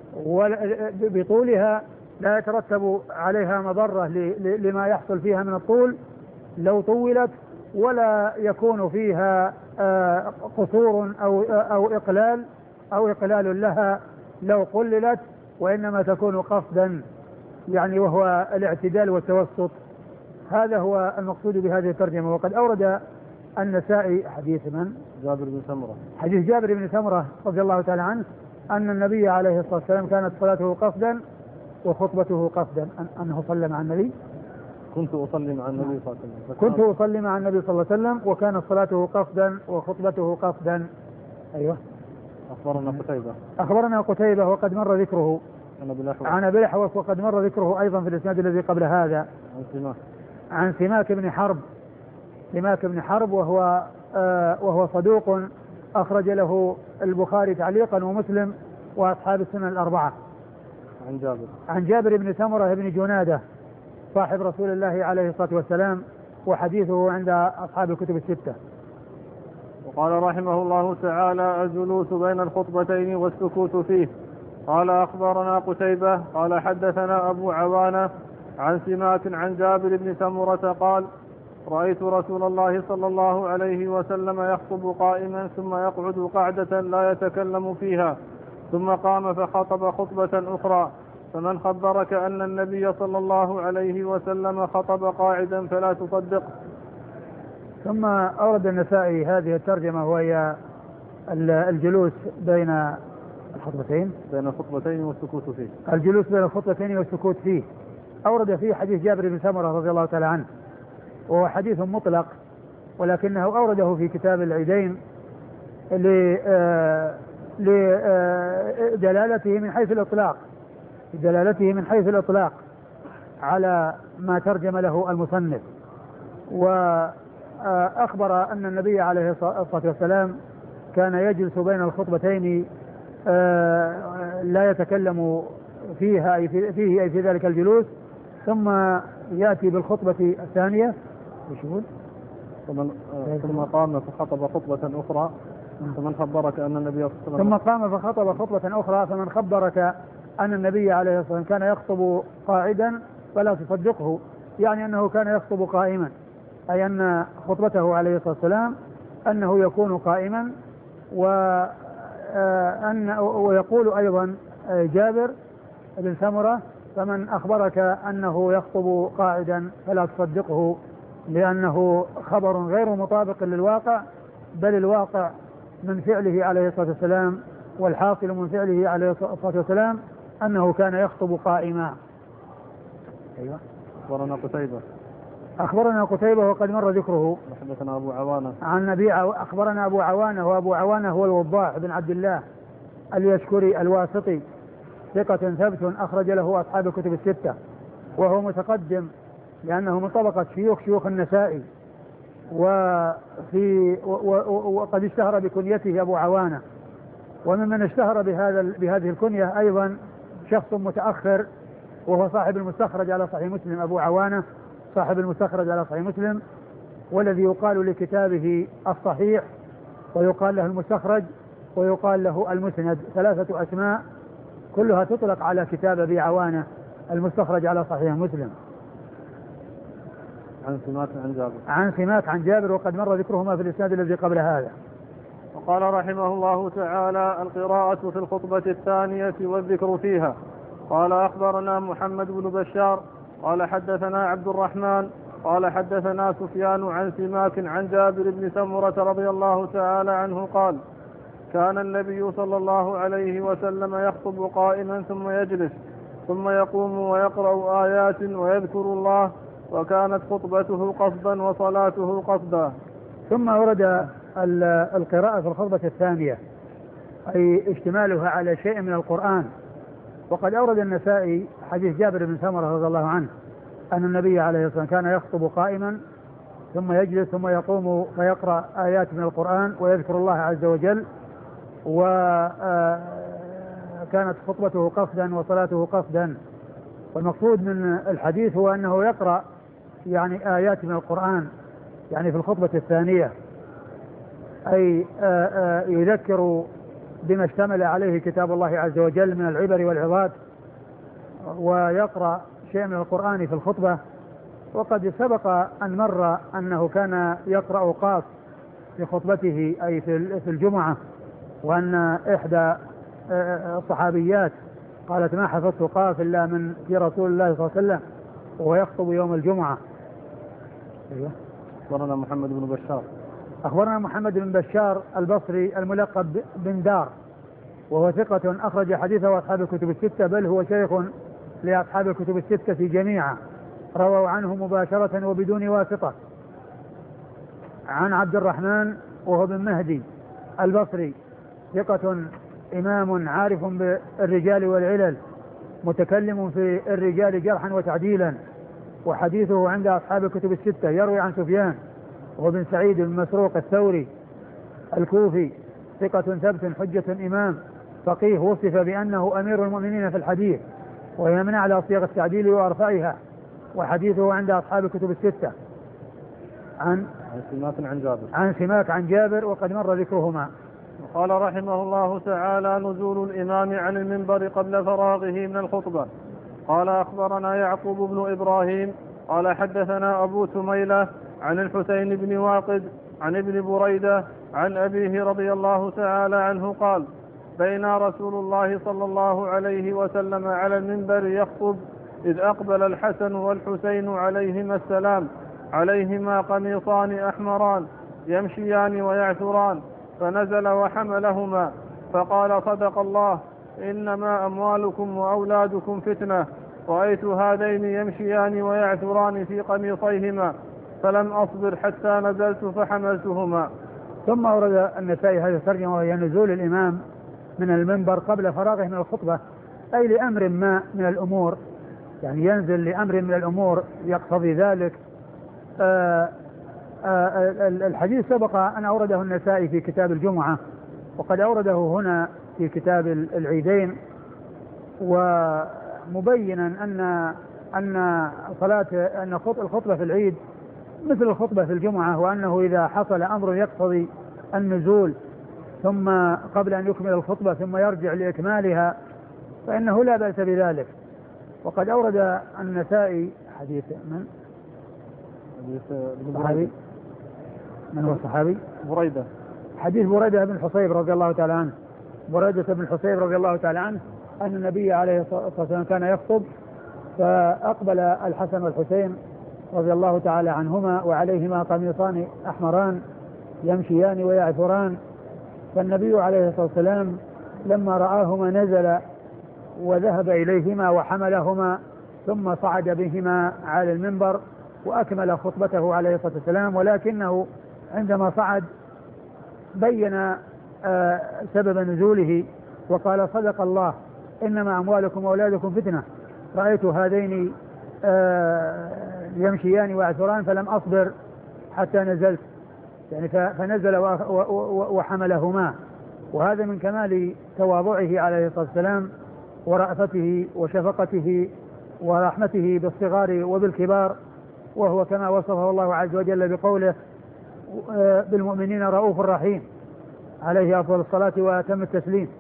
بطولها لا يترتب عليها مضرة لما يحصل فيها من الطول لو طولت، ولا يكون فيها قصور أو أو إقلال أو إقلال لها لو قللت، وإنما تكون قصدا يعني وهو الاعتدال والتوسط. هذا هو المقصود بهذه الترجمة. وقد أورد النسائي حديث من؟ جابر بن سمرة، حديث جابر بن سمرة رضي الله تعالى عنه أن النبي عليه الصلاة والسلام كانت صلاته قصدا وخطبته قصدا، أنه صلى مع النبي. كنت أصلي مع النبي صلى الله عليه وسلم كنت أصلي مع النبي صلى الله عليه وسلم وكانت صلاته قصدا وخطبته قصدا. أيوة. أخبرنا قتيبة أخبرنا قتيبة وقد مر ذكره عن أبي الأحوص وقد مر ذكره أيضا في الإسناد الذي قبل هذا. عن سماك عن سماك بن حرب سماك بن حرب وهو آه وهو صدوق أخرج له البخاري تعليقا ومسلم وأصحاب السنن الأربعة. عن جابر عن جابر بن سمرة بن جنادة صاحب رسول الله عليه الصلاة والسلام، وحديثه عند أصحاب الكتب الستة. وقال رحمه الله تعالى: الجلوس بين الخطبتين والسكوت فيه. قال أخبرنا قتيبة قال حدثنا أبو عوانة عن سماك عن جابر بن سمرة قال: رأيت رسول الله صلى الله عليه وسلم يخطب قائما ثم يقعد قعدة لا يتكلم فيها، ثم قام فخطب خطبة أخرى، فمن خبرك أن النبي صلى الله عليه وسلم خطب قاعدا فلا تصدقه. ثم أورد النسائي هذه الترجمة وهي الجلوس بين الخطبتين بين الخطبتين والسكوت فيه. الجلوس بين الخطبتين والسكوت فيه. أورد فيه حديث جابر بن سمرة رضي الله تعالى عنه، وهو حديث مطلق ولكنه أورده في كتاب العيدين لدلالته من حيث الإطلاق دلالته من حيث الإطلاق على ما ترجم له المصنف. وأخبر أن النبي عليه الصلاة والسلام كان يجلس بين الخطبتين لا يتكلم فيها أي فيه أي في ذلك الجلوس، ثم يأتي بالخطبة الثانية ثم قام فخطب خطبة أخرى، فمن خبرك أن النبي صلى الله عليه وسلم ثم قام فخطب خطبة أخرى فمن خبرك أن النبي عليه الصلاة والسلام كان يخطب قاعدا فلا تصدقه، يعني أنه كان يخطب قائما، أي أن خطبته عليه الصلاة والسلام أنه يكون قائما. وأن ويقول أيضا جابر بن سمرة: فمن أخبرك أنه يخطب قاعدا فلا تصدقه، لأنه خبر غير مطابق للواقع، بل الواقع من فعله عليه الصلاة والسلام والحاصل من فعله عليه الصلاة والسلام أنه كان يخطب قائما. أيوة. أخبرنا قتيبة أخبرنا قتيبة وقد مر ذكره. حدثنا أبو عوانة عن نبي أخبرنا أبو عوانة، وأبو عوانة هو الوضاح بن عبد الله اليشكري الواسطي، ثقة ثبت أخرج له أصحاب الكتب الستة، وهو متقدم لأنه من طبقة شيوخ شيوخ النسائي، وفي وقد اشتهر بكنيته أبو عوانة. وممن اشتهر بهذا بهذه الكنية أيضا شخص متأخر، وهو صاحب المستخرج على صحيح مسلم، أبو عوانة صاحب المستخرج على صحيح مسلم، والذي يقال لكتابه الصحيح ويقال له المستخرج ويقال له المسند، ثلاثة أسماء كلها تطلق على كتاب أبي عوانة المستخرج على صحيح مسلم. عن سماك عن جابر عن سماك عن جابر وقد مر ذكرهما في الإسناد الذي قبل هذا. وقال رحمه الله تعالى: القراءة في الخطبة الثانية والذكر فيها. قال أخبرنا محمد بن بشار قال حدثنا عبد الرحمن قال حدثنا سفيان عن سماك عن جابر بن سمرة رضي الله تعالى عنه قال: كان النبي صلى الله عليه وسلم يخطب قائما ثم يجلس ثم يقوم ويقرأ آيات ويذكر الله، وكانت خطبته قصدا وصلاته قصدا. ثم ورد القراءة في الخطبة الثانية، أي اشتمالها على شيء من القرآن. وقد أورد النسائي حديث جابر بن سمرة رضي الله عنه أن النبي عليه الصلاة والسلام كان يخطب قائما ثم يجلس ثم يقوم فيقرأ آيات من القرآن ويذكر الله عز وجل، وكانت خطبته قصدا وصلاته قصدا. والمقصود من الحديث هو أنه يقرأ يعني آيات من القرآن يعني في الخطبة الثانية، أي يذكر بما اشتمل عليه كتاب الله عز وجل من العبر والعظات، ويقرأ شيء من القرآن في الخطبة. وقد سبق أن مر أنه كان يقرأ قاف في خطبته أي في الجمعة، وأن إحدى الصحابيات قالت: ما حفظت قاف إلا من في رسول الله صلى الله عليه وسلم وهو يخطب يوم الجمعة. أيوة. أخبرنا محمد بن بشار أخبرنا محمد بن بشار البصري الملقب بن دار، وهو ثقة أخرج حديثه أصحاب الكتب الستة، بل هو شيخ لأصحاب الكتب الستة جميعا، رووا عنه مباشرة وبدون واسطة. عن عبد الرحمن وهو بن مهدي البصري، ثقة إمام عارف بالرجال والعلل، متكلم في الرجال جرحا وتعديلا، وحديثه عند أصحاب الكتب الستة. يروي عن سفيان وهو بن سعيد بن مسروق الثوري الكوفي، ثقة ثبت حجة إمام فقيه وصف بأنه أمير المؤمنين في الحديث، وهي من أعلى صيغ التعديل وأرفعها، وحديثه عند أصحاب الكتب الستة. عن عن سماك عن جابر عن سماك عن جابر وقد مر ذكرهما. قال رحمه الله تعالى: نزول الإمام عن المنبر قبل فراغه من الخطبة. قال: أخبرنا يعقوب بن إبراهيم قال حدثنا أبو سميلة عن الحسين بن واقد عن ابن بريدة عن أبيه رضي الله تعالى عنه قال: بين رسول الله صلى الله عليه وسلم على المنبر يخطب إذ أقبل الحسن والحسين عليهما السلام عليهما قميصان أحمران يمشيان ويعثران، فنزل وحملهما فقال: صدق الله، إنما أموالكم وأولادكم فتنة، رأيت هذين يمشيان ويعثران في قميصيهما فلم أصبر حتى نزلت فحملتهما. ثم أورد النسائي هذه الترجمة، وهي نزول الإمام من المنبر قبل فراغه من الخطبة، أي لأمر ما من الأمور، يعني ينزل لأمر من الأمور يقتضي ذلك. آآ آآ الحديث سبق أن أورده النسائي في كتاب الجمعة، وقد أورده هنا في كتاب العيدين، ومبينا أن أن صلاة أن الخطبة في العيد مثل الخطبة في الجمعة، وأنه إذا حصل أمر يقتضي النزول ثم قبل أن يكمل الخطبة ثم يرجع لإكمالها فإنه لا بأس بذلك. وقد أورد النسائي حديث من؟ حديث صحابي. من هو الصحابي؟ بريدة. حديث بريدة بن الحصيب رضي الله تعالى عنه. بريدة بن الحصيب رضي الله تعالى عنه أن النبي عليه الصلاة والسلام كان يخطب، فأقبل الحسن والحسين رضي الله تعالى عنهما وعليهما قميصان أحمران يمشيان ويعثران، فالنبي عليه الصلاة والسلام لما رآهما نزل وذهب إليهما وحملهما ثم صعد بهما على المنبر وأكمل خطبته عليه الصلاة والسلام، ولكنه عندما صعد بين آه سبب نزوله وقال: صدق الله، إنما أموالكم وأولادكم فتنة، رأيت هذين آه يمشيان ويعثران فلم أصبر حتى نزلت، يعني فنزل وحملهما. وهذا من كمال تواضعه عليه الصلاة والسلام ورأفته وشفقته ورحمته بالصغار وبالكبار، وهو كما وصفه الله عز وجل بقوله: بالمؤمنين رؤوف رحيم، عليه أفضل الصلاة وأتم التسليم.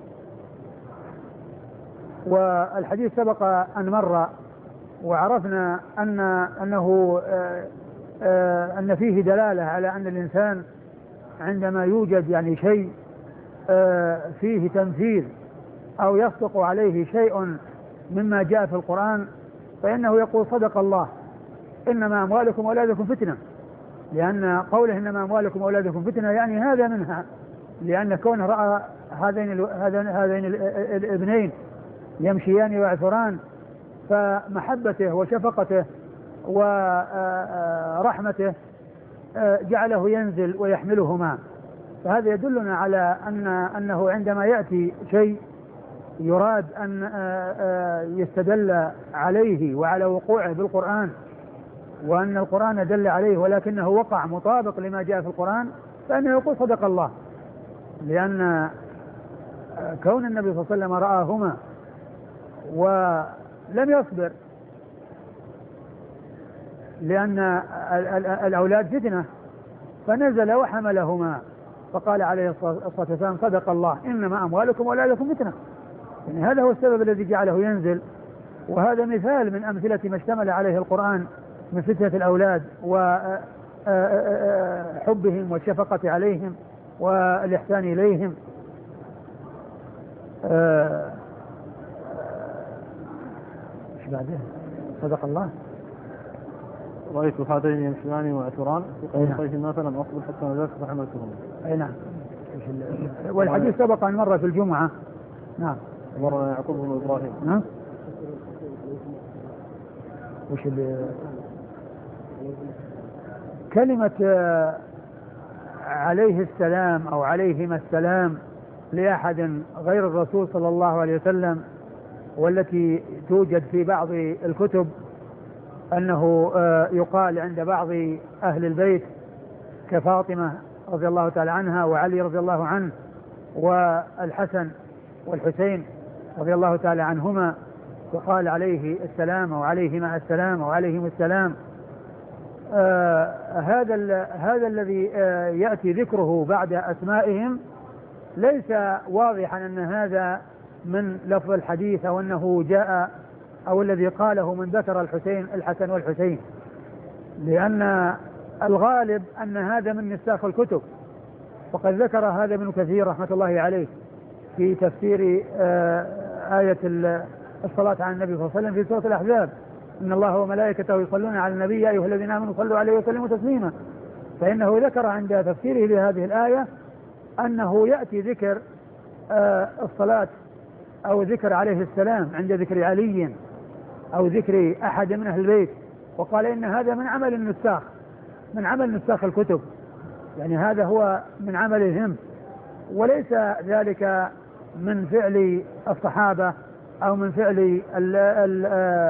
والحديث سبق أن مر، وعرفنا أن أنه أن فيه دلالة على أن الإنسان عندما يوجد يعني شيء فيه تمثيل أو يصدق عليه شيء مما جاء في القرآن فإنه يقول: صدق الله، إنما أموالكم وأولادكم فتنة، لأن قوله إنما أموالكم وأولادكم فتنة يعني هذا منها، لأن كونه رأى هذين هذين الابنين يمشيان ويعثران فمحبته وشفقته ورحمته جعله ينزل ويحملهما. فهذا يدلنا على أن أنه عندما يأتي شيء يراد أن يستدل عليه وعلى وقوعه بالقرآن، وأن القرآن دل عليه ولكنه وقع مطابق لما جاء في القرآن، فإنه يقول: صدق الله، لأن كون النبي صلى الله عليه وسلم رآهما ولم يصبر، لأن الأولاد فتنة، فنزل وحملهما فقال عليه الصلاة والسلام: صدق الله، إنما أموالكم وأولادكم فتنة. يعني هذا هو السبب الذي جعله ينزل، وهذا مثال من أمثلة ما اشتمل عليه القرآن من فتنة الأولاد وحبهم والشفقة عليهم والإحسان إليهم. ايش بعده؟ صدق الله. رأيت هذين يمشيان ويعثران في قميصيهما فلم أصبر حتى نزلت فحملتهما. أي نعم. والحديث سبق أن مر في الجمعة. نعم. مر يعقوب بن إبراهيم. نعم. وش اللي كلمة عليه السلام أو عليهما السلام لأحد غير الرسول صلى الله عليه وسلم، والتي توجد في بعض الكتب أنه يقال عند بعض أهل البيت كفاطمة رضي الله تعالى عنها وعلي رضي الله عنه والحسن والحسين رضي الله تعالى عنهما، وقال عليه السلام أو عليهما السلام أو عليهم السلام. آه هذا هذا الذي آه يأتي ذكره بعد أسمائهم ليس واضحا أن هذا من لفظ الحديث أو أنه جاء أو الذي قاله من ذكر الحسين الحسن والحسين، لأن الغالب أن هذا من نساخ الكتب، وقد ذكر هذا ابن كثير رحمة الله عليه في تفسير آه آية الصلاة على النبي صلى الله عليه وسلم في سورة الأحزاب: إن الله وملائكته يصلون على النبي يا أيها الذين آمنوا صلوا عليه وسلموا تسليما. فإنه ذكر عند تفسيره لهذه الآية أنه يأتي ذكر آه الصلاة أو ذكر عليه السلام عند ذكر علي أو ذكر أحد من أهل البيت، وقال إن هذا من عمل النساخ، من عمل نساخ الكتب، يعني هذا هو من عملهم، وليس ذلك من فعل الصحابة أو من فعل ال ال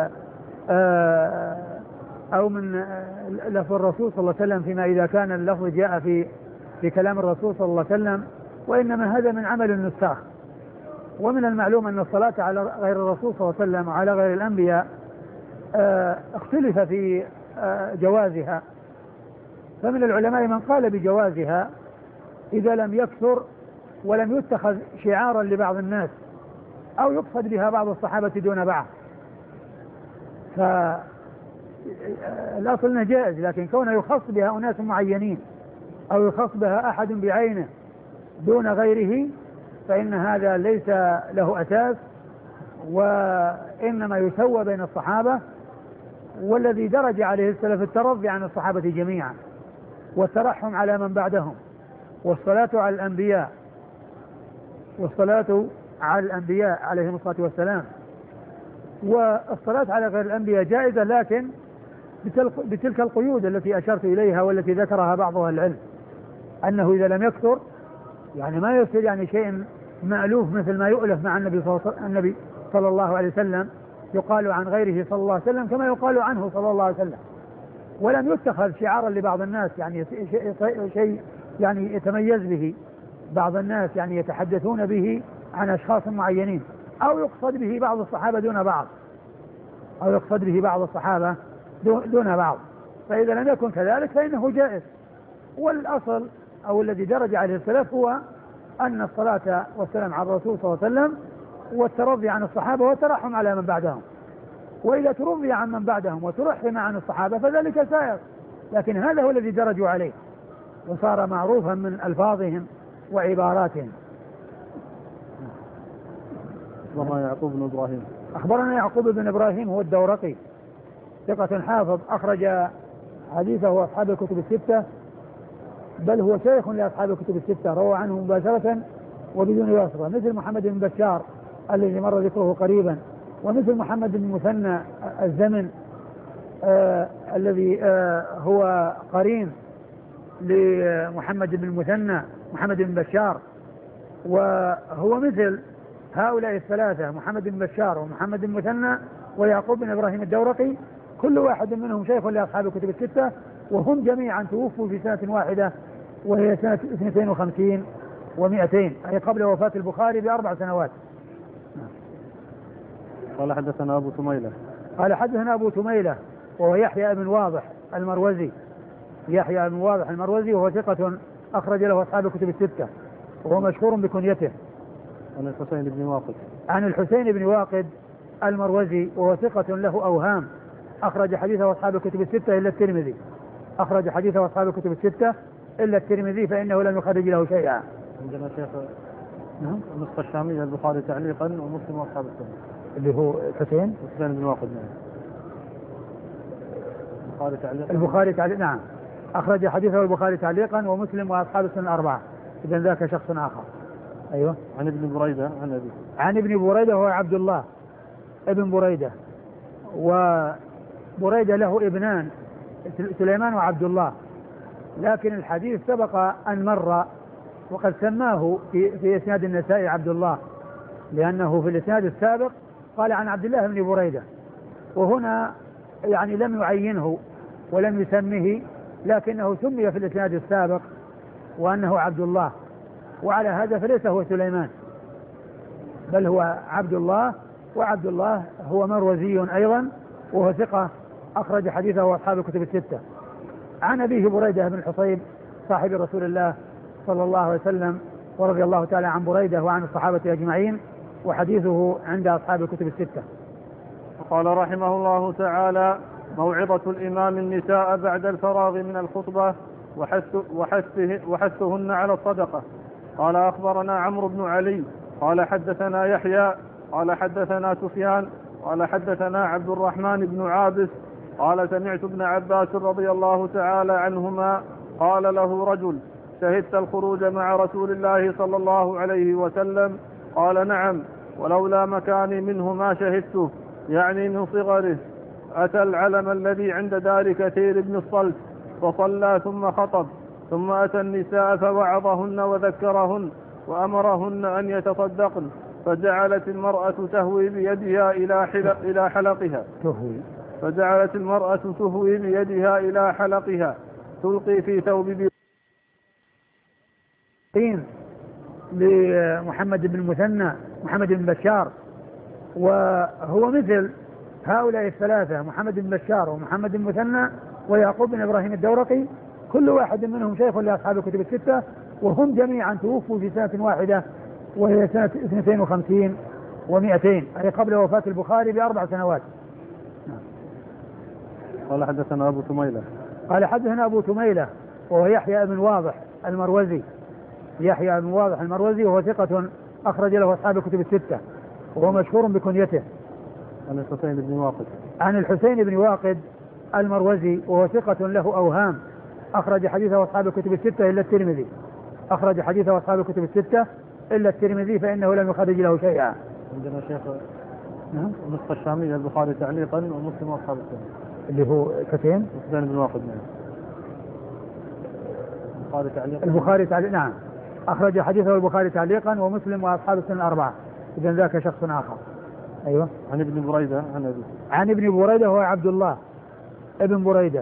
أو من لفظ الرسول صلى الله عليه وسلم فيما إذا كان اللفظ جاء في في كلام الرسول صلى الله عليه وسلم، وإنما هذا من عمل النساخ. ومن المعلوم أن الصلاة على غير الرسول صلى الله عليه وسلم وعلى غير الأنبياء اختلف في جوازها، فمن العلماء من قال بجوازها إذا لم يكثر ولم يتخذ شعارا لبعض الناس أو يقصد بها بعض الصحابة دون بعض، فالأصل أنه جائز، لكن كونه يخص بها أناس معينين أو يخص بها أحد بعينه دون غيره فإن هذا ليس له أساس، وإنما يسوى بين الصحابة. والذي درج عليه السلف الترضي عن الصحابة جميعا والترحم على من بعدهم والصلاة على الأنبياء والصلاة على الأنبياء عليهم الصلاة والسلام. والصلاة على غير الأنبياء جائزة، لكن بتلك القيود التي أشرت إليها والتي ذكرها بعض أهل العلم، أنه إذا لم يكثر يعني ما يصير يعني شيء مألوف مثل ما يؤلف مع النبي النبي صلى الله عليه وسلم، يقال عن غيره صلى الله عليه وسلم كما يقال عنه صلى الله عليه وسلم، ولم يتخذ شعارا لبعض الناس يعني شيء يعني يتميز به بعض الناس، يعني يتحدثون به عن أشخاص معينين، أو يقصد به بعض الصحابة دون بعض أو يقصد به بعض الصحابة دون بعض. فإذا لم يكن كذلك فإنه جائز. والأصل أو الذي درج عليه السلف هو أن الصلاة والسلام على الرسول صلى الله عليه وسلم والترضي عن الصحابة والترحم على من بعدهم، وإذا ترضي عن من بعدهم وترحم عن الصحابة فذلك سائر، لكن هذا هو الذي درجوا عليه وصار معروفا من ألفاظهم وعباراتهم. أخبرنا يعقوب بن إبراهيم أخبرنا يعقوب بن إبراهيم هو الدورقي ثقة حافظ، أخرج حديثه أصحاب الكتب الستة، بل هو شيخ لأصحاب الكتب الستة، روى عنه مباشرة وبدون واسطة، مثل محمد بن بشار الذي مر ذكره قريبا، ومثل محمد بن مثنى الزمن آه الذي آه هو قرين لمحمد بن مثنى محمد بن بشار، وهو مثل هؤلاء الثلاثة محمد بن بشار ومحمد بن مثنى ويعقوب بن إبراهيم الدورقي، كل واحد منهم شيخ لأصحاب الكتب الستة، وهم جميعا توفوا في سنة واحدة وهي سنة اثنتين وخمسين ومئتين، أي قبل وفاة البخاري بأربع سنوات. قال حدثنا أبو تميلة قال حدثنا أبو تميلة وهو يحيى بن واضح المروزي، يحيى بن واضح المروزي وهو ثقة أخرج له أصحاب الكتب الستة، وهو مشهور بكنيته. عن الحسين بن واقد عن الحسين بن واقد المروزي وهو ثقة له أوهام، أخرج حديثه أصحاب الكتب الستة إلا الترمذي، أخرج حديثه أصحاب الكتب الستة إلا الترمذي فإنه لم يخرج له شيئا. عندنا شيخ نعم النسخة الشامية البخاري تعليقا ومسلم وأصحاب السنة اللي هو الحسين الحسين بن واقد نعم البخاري تعليقا البخاري تعليقا نعم أخرج حديثه البخاري تعليقا ومسلم وأصحاب السنة الأربعة، إذن ذاك شخص آخر. أيوه. عن ابن بريدة عن أبي عن ابن بريدة هو عبد الله ابن بريدة، وبريدة له ابنان سليمان وعبد الله، لكن الحديث سبق أن مر وقد سماه في, في إسناد النسائي عبد الله، لأنه في الإسناد السابق قال عن عبد الله بن بريدة، وهنا يعني لم يعينه ولم يسمه، لكنه سمي في الإسناد السابق وأنه عبد الله، وعلى هذا فليس هو سليمان بل هو عبد الله، وعبد الله هو مروزي أيضا وهو ثقة أخرج حديثه أصحاب الكتب الستة. عن أبيه بريدة بن الحصيب صاحب رسول الله صلى الله عليه وسلم ورضي الله تعالى عن بريدة وعن الصحابة أجمعين، وحديثه عند أصحاب الكتب الستة. قال رحمه الله تعالى: موعظة الإمام النساء بعد الفراغ من الخطبة وحث وحثه وحثهن على الصدقة. قال أخبرنا عمرو بن علي قال حدثنا يحيى قال حدثنا سفيان قال حدثنا عبد الرحمن بن عابس قال سمعت ابن عباس رضي الله تعالى عنهما قال له رجل: شهدت الخروج مع رسول الله صلى الله عليه وسلم؟ قال: نعم، ولولا مكاني منه ما شهدته، يعني من صغره. أتى العلم الذي عند دار كثير بن الصلت فصلى ثم خطب، ثم أتى النساء فوعظهن وذكرهن وأمرهن أن يتصدقن، فجعلت المرأة تهوي بيدها إلى حلق إلى حلقها تهوي فجعلت المرأة تهوي بيدها إلى حلقها تلقي في ثوب بيض لمحمد بن المثنى محمد بن بشار، وهو مثل هؤلاء الثلاثة محمد بن بشار ومحمد بن المثنى ويعقوب بن إبراهيم الدورقي، كل واحد منهم شيخ لأصحاب الكتب الستة، وهم جميعا توفوا في سنة واحدة وهي سنة اثنتين وخمسين ومئتين، أي قبل وفاة البخاري بأربع سنوات. قال حدثنا أبو تميلة قال حدثنا أبو تميلة وهو يحيى بن واضح المروزي يحيى بن واضح المروزي وهو ثقة أخرج له أصحاب الكتب الستة، وهو مشهور بكنيته. عن الحسين بن واقد عن الحسين بن واقد المروزي وهو ثقة له أوهام، أخرج حديثه أصحاب الكتب الستة إلا الترمذي أخرج حديثه أصحاب الكتب الستة إلا الترمذي فإنه لم يخرج له شيئا. عندنا شيخ نسخة الشامية البخاري تعليقا ومسلم وأصحاب السنة اللي هو كتين الحسين بن واقد. نعم. البخاري تعليقا البخاري تعليقا نعم، أخرج حديثه البخاري تعليقا ومسلم وأصحاب السنة الأربعة، إذن ذاك شخص آخر. أيوة. عن ابن بريدة عن أبي عن ابن بريدة هو عبد الله ابن بريدة،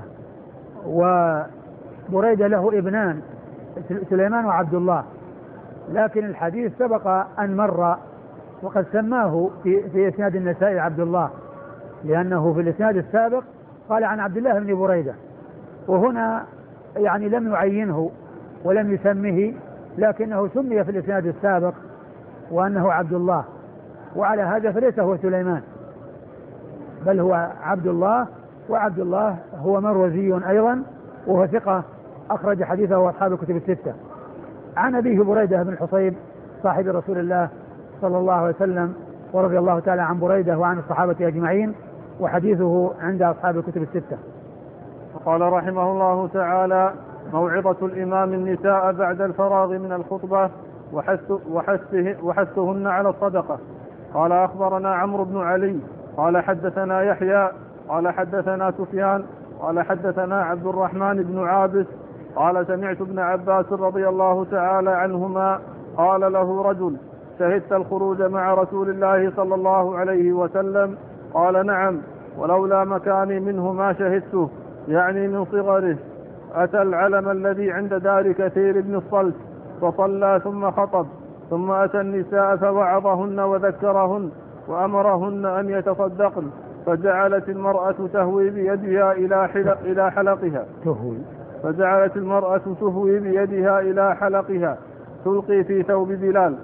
وبريدة له ابنان سليمان وعبد الله، لكن الحديث سبق أن مر وقد سماه في, في إسناد النسائي عبد الله، لأنه في الإسناد السابق قال عن عبد الله بن بريدة، وهنا يعني لم يعينه ولم يسمه، لكنه سمي في الإسناد السابق وأنه عبد الله، وعلى هذا فليس هو سليمان بل هو عبد الله، وعبد الله هو مروزي أيضا وهو ثقة أخرج حديثه أصحاب الكتب الستة. عن أبيه بريدة بن الحصيب صاحب رسول الله صلى الله عليه وسلم ورضي الله تعالى عن بريدة وعن الصحابة أجمعين، وحديثه عند أصحاب الكتب الستة. قال رحمه الله تعالى: موعظة الإمام النساء بعد الفراغ من الخطبة وحث وحثه وحثهن على الصدقة. قال أخبرنا عمرو بن علي قال حدثنا يحيى قال حدثنا سفيان قال حدثنا عبد الرحمن بن عابس قال سمعت ابن عباس رضي الله تعالى عنهما قال له رجل: شهدت الخروج مع رسول الله صلى الله عليه وسلم؟ قال: نعم، ولولا مكاني منه ما شهدته، يعني من صغره. أتى العلم الذي عند دار كثير بن الصلت فصلى ثم خطب، ثم أتى النساء فوعظهن وذكرهن وأمرهن أن يتصدقن، فجعلت المرأة تهوي بيدها إلى حلق إلى حلقها تهوي فجعلت المرأة تهوي بيدها إلى حلقها تلقي في ثوب بلال.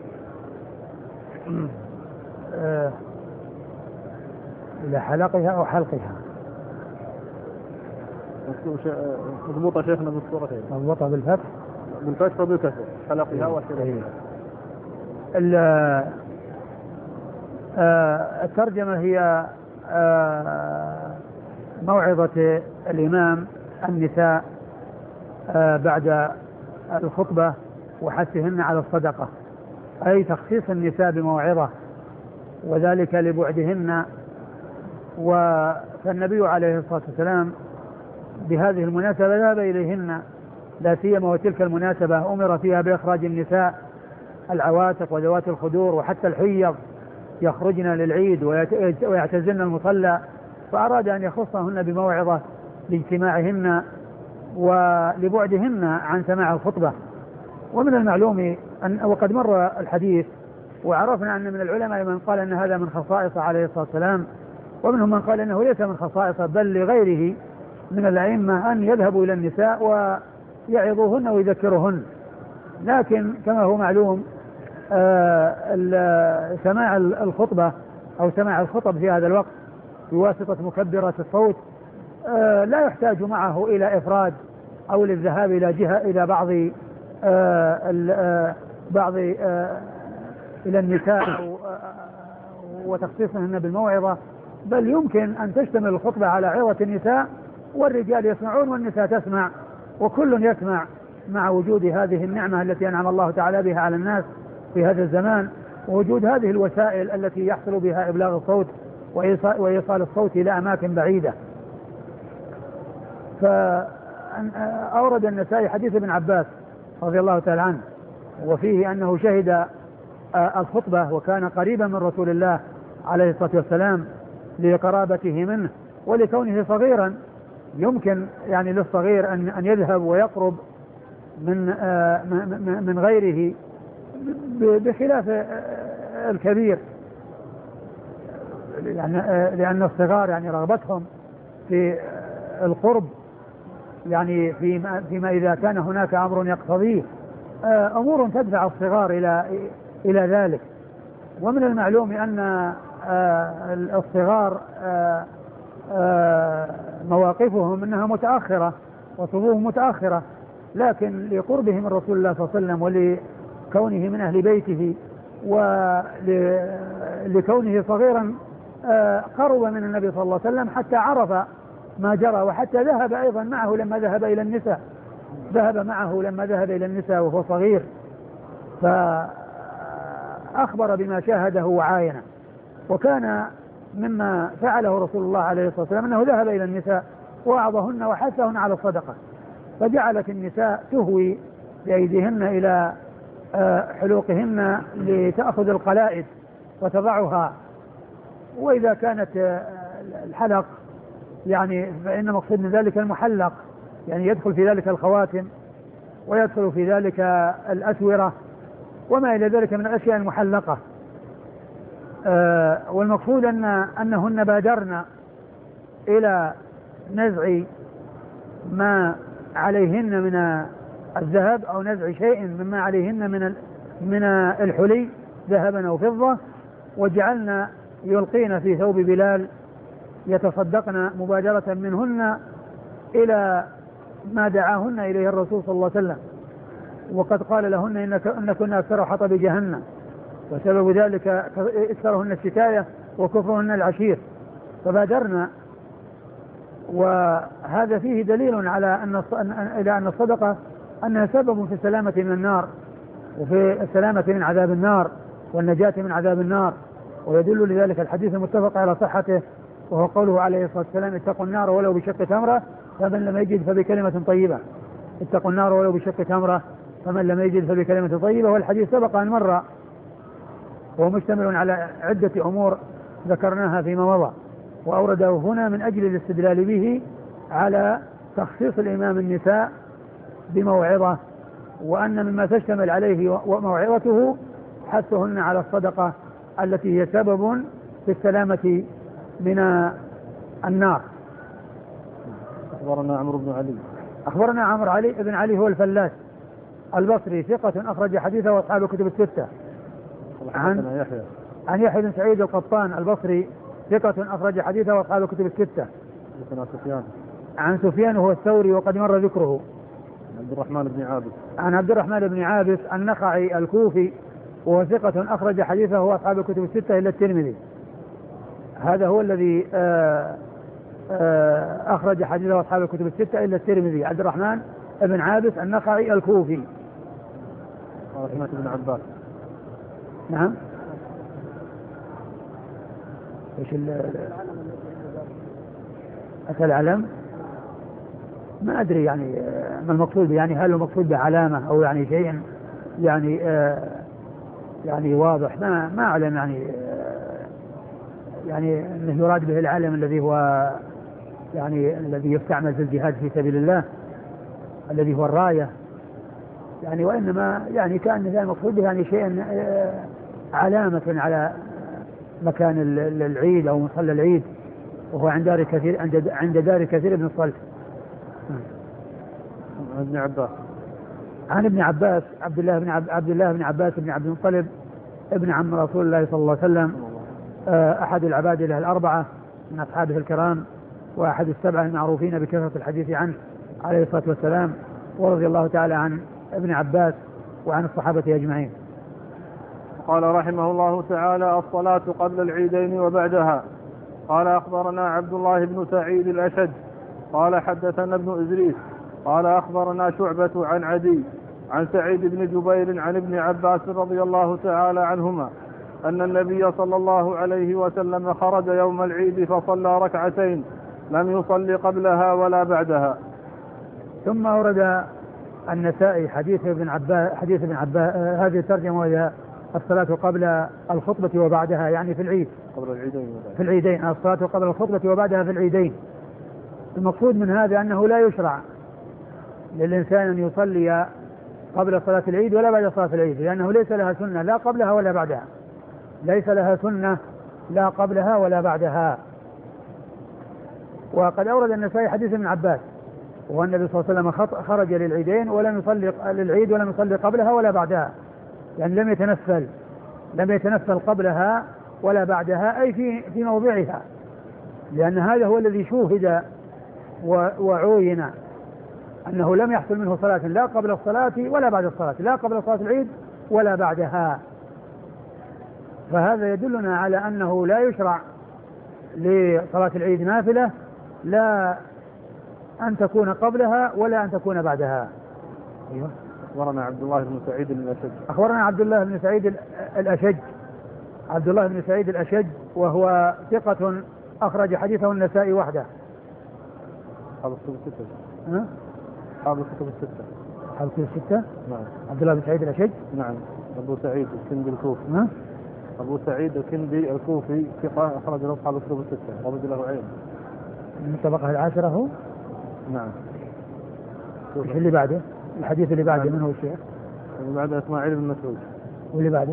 آه إلى حلقها أو حلقها مضبوطة شيخنا بالصورتين. مضبوطة بالفتح بالفتح وبالكسر حلقها وحلقها. الترجمة هي آه موعظة الإمام النساء آه بعد الخطبة وحثهن على الصدقة، أي تخصيص النساء بموعظة، وذلك لبعدهن. فالنبي عليه الصلاة والسلام بهذه المناسبة ذهب إليهن، لا سيما وتلك المناسبة أمر فيها بإخراج النساء العواتق وذوات الخدور وحتى الحيض يخرجن للعيد ويعتزلن المصلى، فأراد أن يخصهن بموعظة لاجتماعهن ولبعدهن عن سماع الخطبة، ومن المعلوم أن وقد مر الحديث وعرفنا أن من العلماء من قال أن هذا من خصائص عليه الصلاة والسلام، ومنهم من قال أنه ليس من خصائصه بل لغيره من الأئمة أن يذهبوا إلى النساء ويعظوهن ويذكرهن. لكن كما هو معلوم آه سماع الخطبة أو سماع الخطب في هذا الوقت بواسطة مكبرات الصوت آه لا يحتاج معه إلى إفراد أو للذهاب إلى جهة إلى بعض آه آه بعض آه إلى النساء وتخصيصهن بالموعظة، بل يمكن أن تشتمل الخطبة على عظة النساء والرجال يسمعون والنساء تسمع وكل يسمع، مع وجود هذه النعمة التي أنعم الله تعالى بها على الناس في هذا الزمان، ووجود هذه الوسائل التي يحصل بها إبلاغ الصوت وإيصال الصوت إلى أماكن بعيدة. فأورد النسائي حديث ابن عباس رضي الله تعالى عنه وفيه أنه شهد الخطبة وكان قريبا من رسول الله عليه الصلاة والسلام لقرابته منه ولكونه صغيرا، يمكن يعني للصغير أن أن يذهب ويقرب من من غيره بخلاف الكبير، يعني لأن الصغار يعني رغبتهم في القرب يعني فيما, فيما إذا كان هناك أمر يقتضيه أمور تدفع الصغار إلى إلى ذلك. ومن المعلوم أن الصغار مواقفهم أنها متأخرة وصفوهم متأخرة، لكن لقربه من رسول الله صلى الله عليه وسلم ولكونه من أهل بيته ولكونه صغيرا قرب من النبي صلى الله عليه وسلم حتى عرف ما جرى، وحتى ذهب أيضا معه لما ذهب إلى النساء ذهب معه لما ذهب إلى النساء وهو صغير، فأخبر بما شاهده وعاينه. وكان مما فعله رسول الله عليه الصلاة والسلام أنه ذهب إلى النساء ووعظهن وحثهن على الصدقة، فجعلت النساء تهوي بأيديهن إلى حلوقهن لتأخذ القلائد وتضعها، وإذا كانت الحلق يعني فإن مقصود من ذلك المحلق، يعني يدخل في ذلك الخواتم ويدخل في ذلك الأسورة وما إلى ذلك من الأشياء المحلقة. آه والمقصود أن أنهن بادرن إلى نزع ما عليهن من الذهب أو نزع شيء مما عليهن من من الحلي ذهبا أو فضة، وجعلن يلقين في ثوب بلال يتصدقن مبادرة منهن إلى ما دعاهن إليه الرسول صلى الله عليه وسلم، وقد قال لهن إن كن أكثر حطب جهنم، وسبب ذلك إكثرهن الشكاية وكفرهن العشير، فبادرنا. وهذا فيه دليل على أن إلى أن الصدقة أنها سبب في السلامة من النار وفي السلامة من عذاب النار والنجاة من عذاب النار، ويدل لذلك الحديث المتفق على صحته وهو قوله عليه الصلاة والسلام اتقوا النار ولو بشق تمرة فمن لم يجد فبكلمة طيبة. اتقوا النار ولو بشق تمرة فمن لم يجد فبكلمة طيبة. والحديث سبق أن مر وهو مشتمل على عدة أمور ذكرناها فيما مضى، وأورده هنا من أجل الاستدلال به على تخصيص الإمام النساء بموعظة، وأن مما تشتمل عليه وموعظته حثهن على الصدقة التي هي سبب في السلامة من النار. أخبرنا عمرو بن علي أخبرنا عمرو علي بن علي هو الفلاس البصري ثقة أخرج حديثه وأصحاب الكتب الستة. عن يحيى عن يحيى بن سعيد القطان البصري ثقة أخرج حديثه وأصحاب الكتب الستة. عن سفيان عن سفيان هو الثوري وقد مر ذكره. عبد الرحمن بن عابس عن عبد الرحمن بن عابس النخعي الكوفي وهو ثقة أخرج حديثه وأصحاب الكتب الستة إلا الترمذي. هذا هو الذي آآ آآ أخرج حديثه وأصحاب الكتب الستة إلا الترمذي، عبد الرحمن بن عابس النخعي الكوفي. سمعت ابن عباس. نعم. ايش أتى العلم؟ ما أدري يعني ما المقصود، يعني هل المقصود بعلامة أو يعني شيء يعني آه يعني واضح، ما ما أعلم يعني آه يعني أنه يراد به العلم الذي هو يعني الذي يستعمل في الجهاد في سبيل الله الذي هو الراية، يعني وإنما يعني كان ذا المقصود به يعني شيء علامة على مكان العيد أو مصلى العيد، وهو عند دار كثير عند عند دار كثير بن الصلت. عن ابن عباس عن ابن عباس عبد الله بن عبد, عبد الله بن عباس بن عبد المطلب ابن عم رسول الله صلى الله عليه وسلم، أحد العبادلة الأربعة من أصحابه الكرام، وأحد السبعة المعروفين بكثرة الحديث عنه عليه الصلاة والسلام، ورضي الله تعالى عن ابن عباس وعن الصحابة أجمعين. قال رحمه الله تعالى: الصلاة قبل العيدين وبعدها. قال أخبرنا عبد الله بن سعيد الأشج قال حدثنا ابن إدريس قال أخبرنا شعبة عن عدي عن سعيد بن جبير عن ابن عباس رضي الله تعالى عنهما أن النبي صلى الله عليه وسلم خرج يوم العيد فصلى ركعتين لم يصلي قبلها ولا بعدها. ثم ورد النسائي حديث ابن عباس حديث ابن عباس آه هذه الترجمة وهي الصلاة قبل الخطبة وبعدها، يعني في العيد قبل العيدين في العيدين الصلاة قبل الخطبة وبعدها في العيدين. المقصود من هذا أنه لا يشرع للإنسان أن يصلي قبل صلاة العيد ولا بعد صلاة العيد، لأنه ليس لها سنة لا قبلها ولا بعدها، ليس لها سنة لا قبلها ولا بعدها. وقد أورد النسائي حديث ابن عباس وهو النبي صلى الله عليه وسلم خرج للعيدين ولم يصلي للعيد ولم يصلي قبلها ولا بعدها، يعني لم يتنفل لم يتنفل قبلها ولا بعدها، أي في في موضعها، لأن هذا هو الذي شوهد وعوين أنه لم يحصل منه صلاة لا قبل الصلاة ولا بعد الصلاة، لا قبل صلاة العيد ولا بعدها. فهذا يدلنا على أنه لا يشرع لصلاة العيد نافلة لا أن تكون قبلها ولا أن تكون بعدها. أيوة. أخبرنا عبد الله بن سعيد الأشج أخبرنا عبد الله بن سعيد الأشج عبد الله بن سعيد الأشج وهو ثقة أخرج حديثه النسائي وحده. أصحاب الكتب الستة. ها؟ أصحاب الكتب الستة. أصحاب الكتب الستة؟ نعم. عبد الله بن سعيد الأشج؟ نعم. أبو سعيد الكندي الكوفي. ها؟ أبو سعيد الكندي الكوفي ثقة أخرج له أصحاب الكتب الستة، رضي الله عنه. من الطبقة العاشرة هو؟ نعم. ايش اللي بعده؟ الحديث اللي بعده من هو الشيخ؟ اللي بعده إسماعيل بن مسعود. واللي بعده؟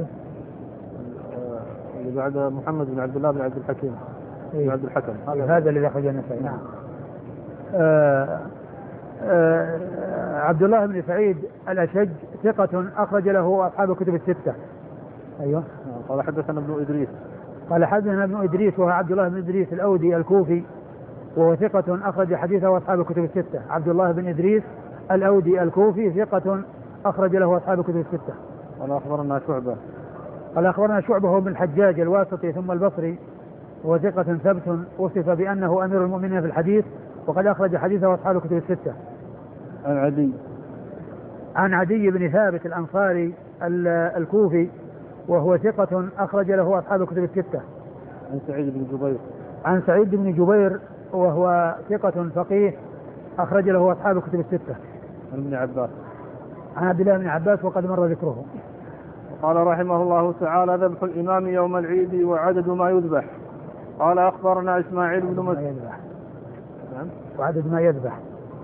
اللي بعده محمد بن عبد الله بن عبد الحكيم. إيه؟ بن عبد الحكم. هذا, هذا اللي أخرجه النسائي. نعم. آه آه عبد الله بن سعيد الأشج ثقة أخرج له أصحاب الكتب الستة. أيوه. قال حدثنا ابن إدريس. قال حدثنا ابن إدريس وهو عبد الله بن إدريس الأودي الكوفي وهو ثقة أخرج حديثه أصحاب الكتب الستة. عبد الله بن إدريس الأودي الكوفي ثقة أخرج له أصحاب الكتب الستة. قال أخبرنا شعبة. قال أخبرنا شعبة هو بن الحجاج الواسطي ثم البصري وهو ثقة ثبت وصف بأنه أمير المؤمنين في الحديث وقد أخرج حديثه أصحاب الكتب الستة. عن عدي عن عدي بن ثابت الأنصاري الكوفي وهو ثقة أخرج له أصحاب الكتب الستة. عن سعيد بن جبير. عن سعيد بن جبير وهو ثقة فقيه أخرج له أصحاب الكتب الستة. عن ابن عباس. عن عبد الله بن عباس وقد مر ذكره. قال رحمه الله تعالى: ذبح الإمام يوم العيد وعدد ما يذبح. قال أخبرنا إسماعيل بن مسعود. نعم. وعدد ما يذبح.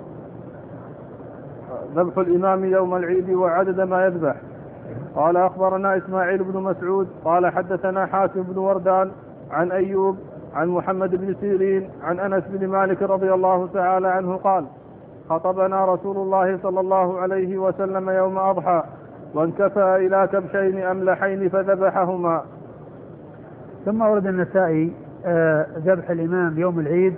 ذبح الإمام يوم العيد وعدد ما يذبح. قال أخبرنا إسماعيل بن مسعود قال حدثنا حاتم بن وردان عن أيوب عن محمد بن سيرين عن أنس بن مالك رضي الله تعالى عنه قال: خطبنا رسول الله صلى الله عليه وسلم يوم أضحى وانكفى إلى كبشين أملحين فذبحهما. ثم ورد النسائي آه ذبح الإمام يوم العيد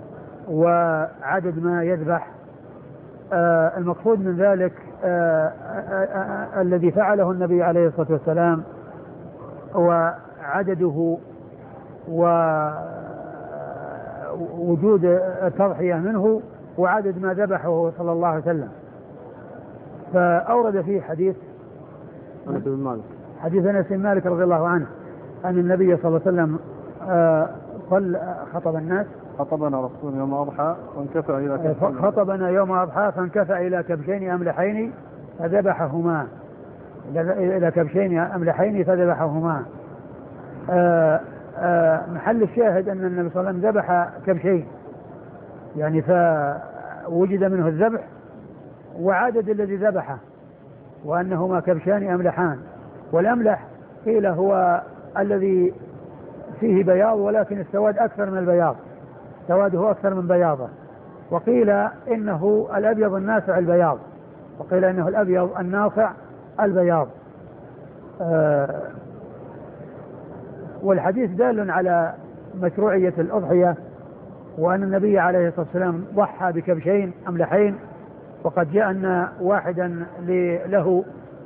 وعدد ما يذبح. آه المقصود من ذلك آه آه آه الذي فعله النبي عليه الصلاة والسلام وعدده ووجود التضحية منه وعدد ما ذبحه صلى الله عليه وسلم. فأورد فيه حديث أنس بن مالك حديث أنس بن مالك رضي الله عنه أن النبي صلى الله عليه وسلم قال خطب الناس خطبنا رسول يوم أضحى فانكفى إلى كبشين خطبنا يوم أضحى فانكفى إلى كبشين أملحين فذبحهما إلى كبشين أملحين فذبحهما. آآ آآ محل الشاهد أن النبي صلى الله عليه وسلم ذبح كبشين، يعني فوجد منه الذبح وعدد الذي ذبحه، وأنهما كبشان أملحان. والأملح قيل هو الذي فيه بياض ولكن السواد أكثر من البياض، سواده أكثر من بياضه. وقيل إنه الأبيض النافع البياض، وقيل إنه الأبيض النافع البياض. آه والحديث دال على مشروعية الأضحية، وأن النبي عليه الصلاة والسلام ضحى بكبشين أملحين، وقد جاء أن واحدا له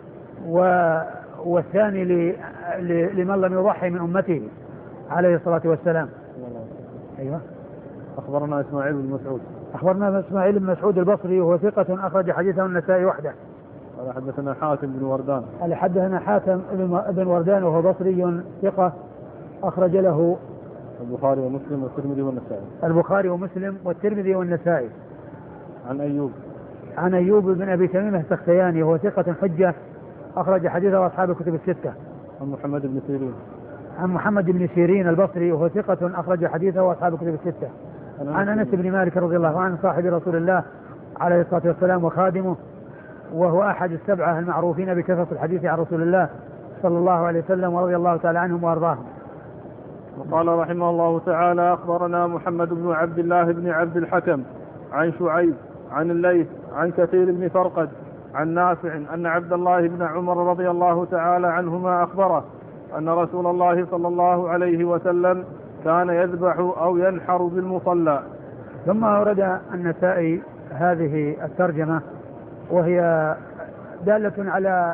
والثاني لمن لم يضحي من أمته عليه الصلاة والسلام. أيوة. أخبرنا إسماعيل بن مسعود أخبرنا إسماعيل بن مسعود البصري وهو ثقة أخرج حديثه النسائي وحده. قال حدثنا حاتم بن وردان قال حدثنا حاتم بن وردان وهو بصري ثقة أخرج له البخاري ومسلم والترمذي والنسائي. البخاري ومسلم والترمذي والنسائي. عن أيوب عن أيوب بن أبي تميم السختياني وهو ثقة حجة أخرج حديثه أصحاب الكتب الستة. عن محمد بن سيرين عن محمد بن سيرين البصري وهو ثقة أخرج حديثه أصحاب الكتب الستة. عن أنس بن مالك رضي الله عنه صاحب رسول الله عليه الصلاة والسلام وخادمه، وهو أحد السبعة المعروفين بكثرة الحديث عن رسول الله صلى الله عليه وسلم ورضي الله تعالى عنهم وأرضاهم. وقال رحمه الله تعالى: أخبرنا محمد بن عبد الله بن عبد الحكم عن شعيب عن الليث عن كثير بن فرقد عن نافع أن عبد الله بن عمر رضي الله تعالى عنهما أخبره أن رسول الله صلى الله عليه وسلم كان يذبح أو ينحر بالمصلى. ثم أورد النسائي هذه الترجمة وهي دالة على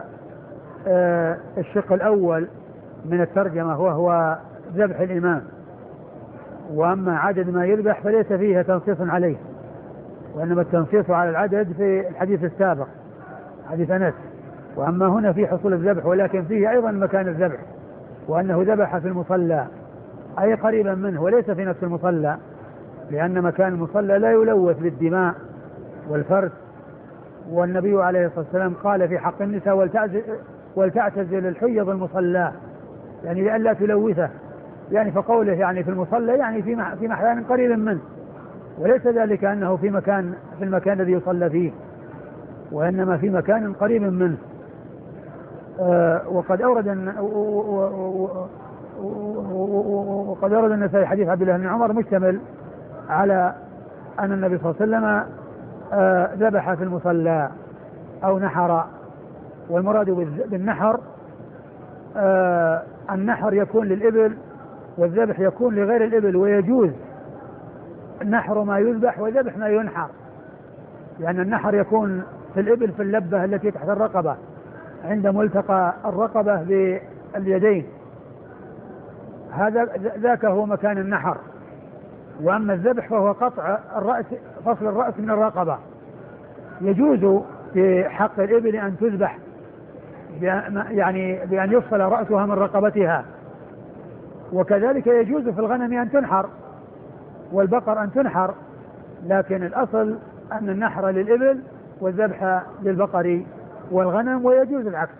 الشق الأول من الترجمة وهو ذبح الإمام، وأما عدد ما يذبح فليس فيها تنصيص عليه، وإنما التنصيص على العدد في الحديث السابق حديث أنس. وأما هنا في حصول الذبح، ولكن فيه أيضا مكان الذبح، وأنه ذبح في المصلى أي قريبا منه وليس في نفس المصلى، لأن مكان المصلى لا يلوث بالدماء والفرث. والنبي عليه الصلاة والسلام قال في حق النساء ولتعتزل الحيض المصلى، يعني لئلا تلوثه، يعني فقوله يعني في المصلى يعني في في مكان قريب منه، وليس ذلك أنه في مكان في المكان الذي يصلى فيه، وإنما في مكان قريب منه. آه وقد أورد وقد أورد النسائي حديث عبد الله بن عمر مشتمل على أن النبي صلى الله عليه وسلم آه ذبح في المصلى أو نحر. والمراد بالنحر آه النحر يكون للإبل والذبح يكون لغير الإبل، ويجوز نحر ما يذبح وذبح ما ينحر، لأن النحر يكون في الإبل في اللبة التي تحت الرقبة عند ملتقى الرقبة باليدين، هذا ذاك هو مكان النحر. وأما الذبح فهو قطع الرأس، فصل الرأس من الرقبة. يجوز في حق الإبل أن تذبح يعني بأن يفصل رأسها من رقبتها، وكذلك يجوز في الغنم أن تنحر والبقر أن تنحر، لكن الأصل أن النحر للإبل والذبح للبقر والغنم، ويجوز العكس.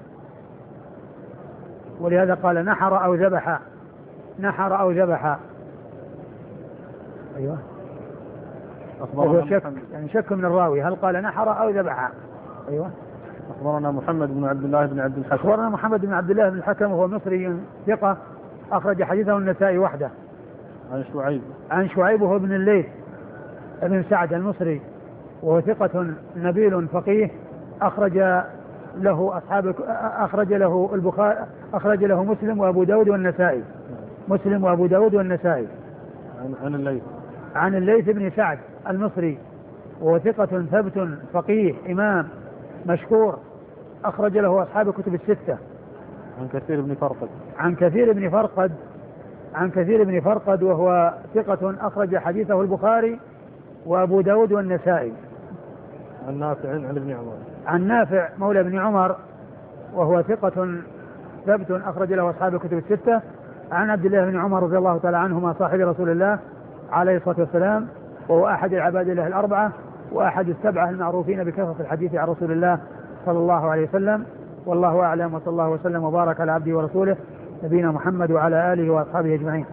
ولهذا قال نحر أو ذبح، نحر أو ذبح. أيوة. أخبرنا شك يعني شك من الراوي هل قال نحر أو ذبح. أيوة. أخبرنا محمد بن عبد الله بن عبد الحكم أخبرنا محمد بن عبد الله بن الحكم وهو مصري ثقة أخرج حديثه النسائي وحده. عن شعيب عن شعيب وهو ابن الليث ابن سعد المصري وهو ثقة نبيل فقيه أخرج له أصحاب أخرج له البخاري أخرج له مسلم وأبو داود والنسائي. مسلم وأبو داود والنسائي. عن عن الليث عن الليث بن سعد المصري وهو ثقة ثبت فقيه إمام مشهور أخرج له أصحاب الكتب الستة. عن كثير بن فرقد عن كثير بن فرقد عن كثير بن فرقد وهو ثقة أخرج حديثه البخاري وأبو داود والنسائي. عن نافع عن ابن عمر عن نافع مولى ابن عمر وهو ثقة ثبت أخرج له أصحاب الكتب الستة. عن عبد الله بن عمر رضي الله تعالى عنهما صاحب رسول الله عليه الصلاة والسلام، وهو أحد العباد الله الأربعة وأحد السبعة المعروفين بكثرة الحديث عن رسول الله صلى الله عليه وسلم. والله أعلم، وصلى الله وسلم وبارك على عبده ورسوله نبينا محمد وعلى آله وأصحابه أجمعين.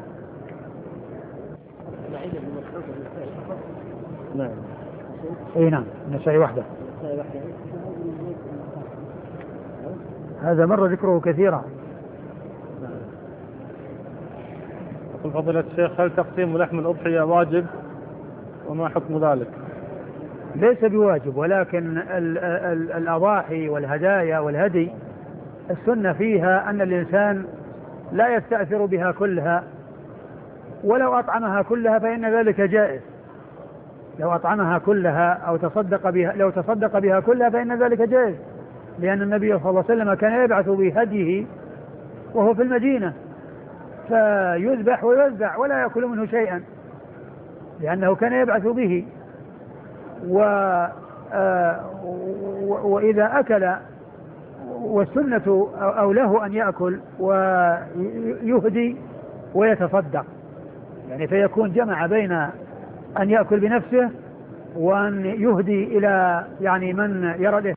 نعم. اي نعم، النسائي وحده. هذا مر ذكره كثيرا. يقول فضيلة الشيخ هل تقسيم لحم الأضحية واجب وما حكم ذلك؟ ليس بواجب، ولكن ال ال الأضاحي والهدايا والهدي السنة فيها أن الإنسان لا يستأثر بها كلها، ولو أطعمها كلها فإن ذلك جائز. لو أطعمها كلها أو تصدق بها لو تصدق بها كلها فإن ذلك جائز، لأن النبي صلى الله عليه وسلم كان يبعث بهديه وهو في المدينة فيذبح ويوزع ولا يأكل منه شيئا، لأنه كان يبعث به. و وإذا أكل والسنة أو له أن يأكل ويهدي ويتصدق، يعني فيكون جمع بين أن يأكل بنفسه وأن يهدي إلى يعني من يرده.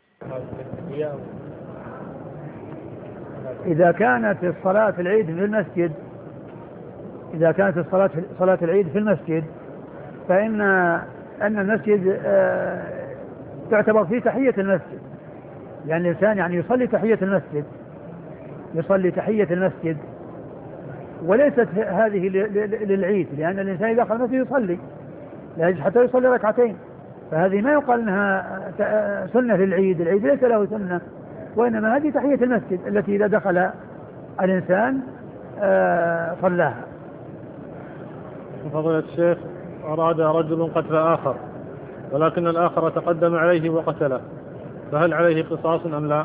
إذا كانت الصلاة العيد في المسجد إذا كانت الصلاة صلاة العيد في المسجد فإن أن المسجد تعتبر فيه تحية المسجد، يعني الإنسان يعني يصلي تحية المسجد يصلي تحية المسجد وليست هذه للعيد، لأن الإنسان إذا دخل المسجد يصلي حتى يصلي ركعتين، فهذه ما يقال أنها سنة للعيد. العيد ليس له سنة، وإنما هذه تحية المسجد التي إذا دخل الإنسان صلاها. فضيلة الشيخ أراد رجل قتل آخر ولكن الآخر تقدم عليه وقتله، فهل عليه قصاص أم لا؟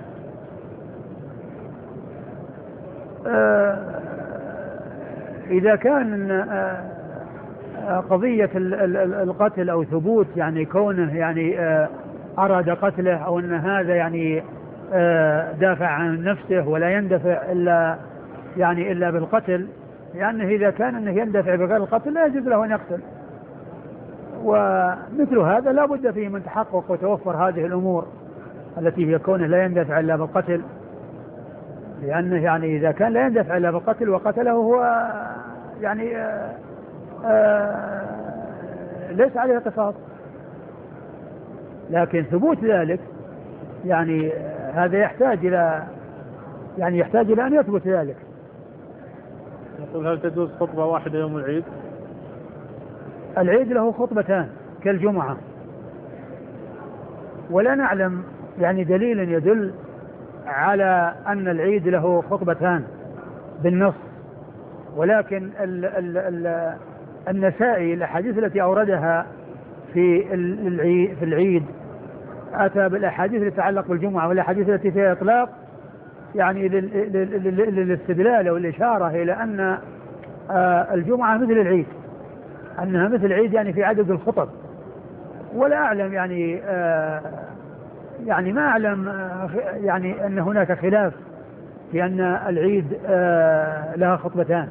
آه إذا كان آه قضية القتل أو ثبوت يعني كونه يعني آه أراد قتله أو أن هذا يعني آه دافع عن نفسه ولا يندفع إلا يعني إلا بالقتل، لأنه يعني إذا كان أنه يندفع بغير القتل لا يجوز له أن يقتل، ومثل هذا لا بد فيه من تحقق وتوفر هذه الأمور التي هي كونه لا يندفع إلا بالقتل، لأنه يعني إذا كان لا يندفع إلا بالقتل وقتله هو يعني آآ آآ ليس عليه قصاص، لكن ثبوت ذلك يعني هذا يحتاج إلى يعني يحتاج إلى أن يثبت ذلك. يقول هل تجوز خطبة واحدة يوم العيد؟ العيد له خطبتان كالجمعة، ولا نعلم يعني دليل يدل على أن العيد له خطبتان بالنص، ولكن ال ال ال النسائي الأحاديث التي أوردها في العيد, في العيد أتى بالأحاديث التي تتعلق بالجمعة والأحاديث التي فيها إطلاق يعني للاستدلال والإشارة إلى أن الجمعة مثل العيد، أنها مثل العيد يعني في عدد الخطب. ولا أعلم يعني آه يعني ما أعلم آه يعني أن هناك خلاف في أن العيد آه لها خطبتان.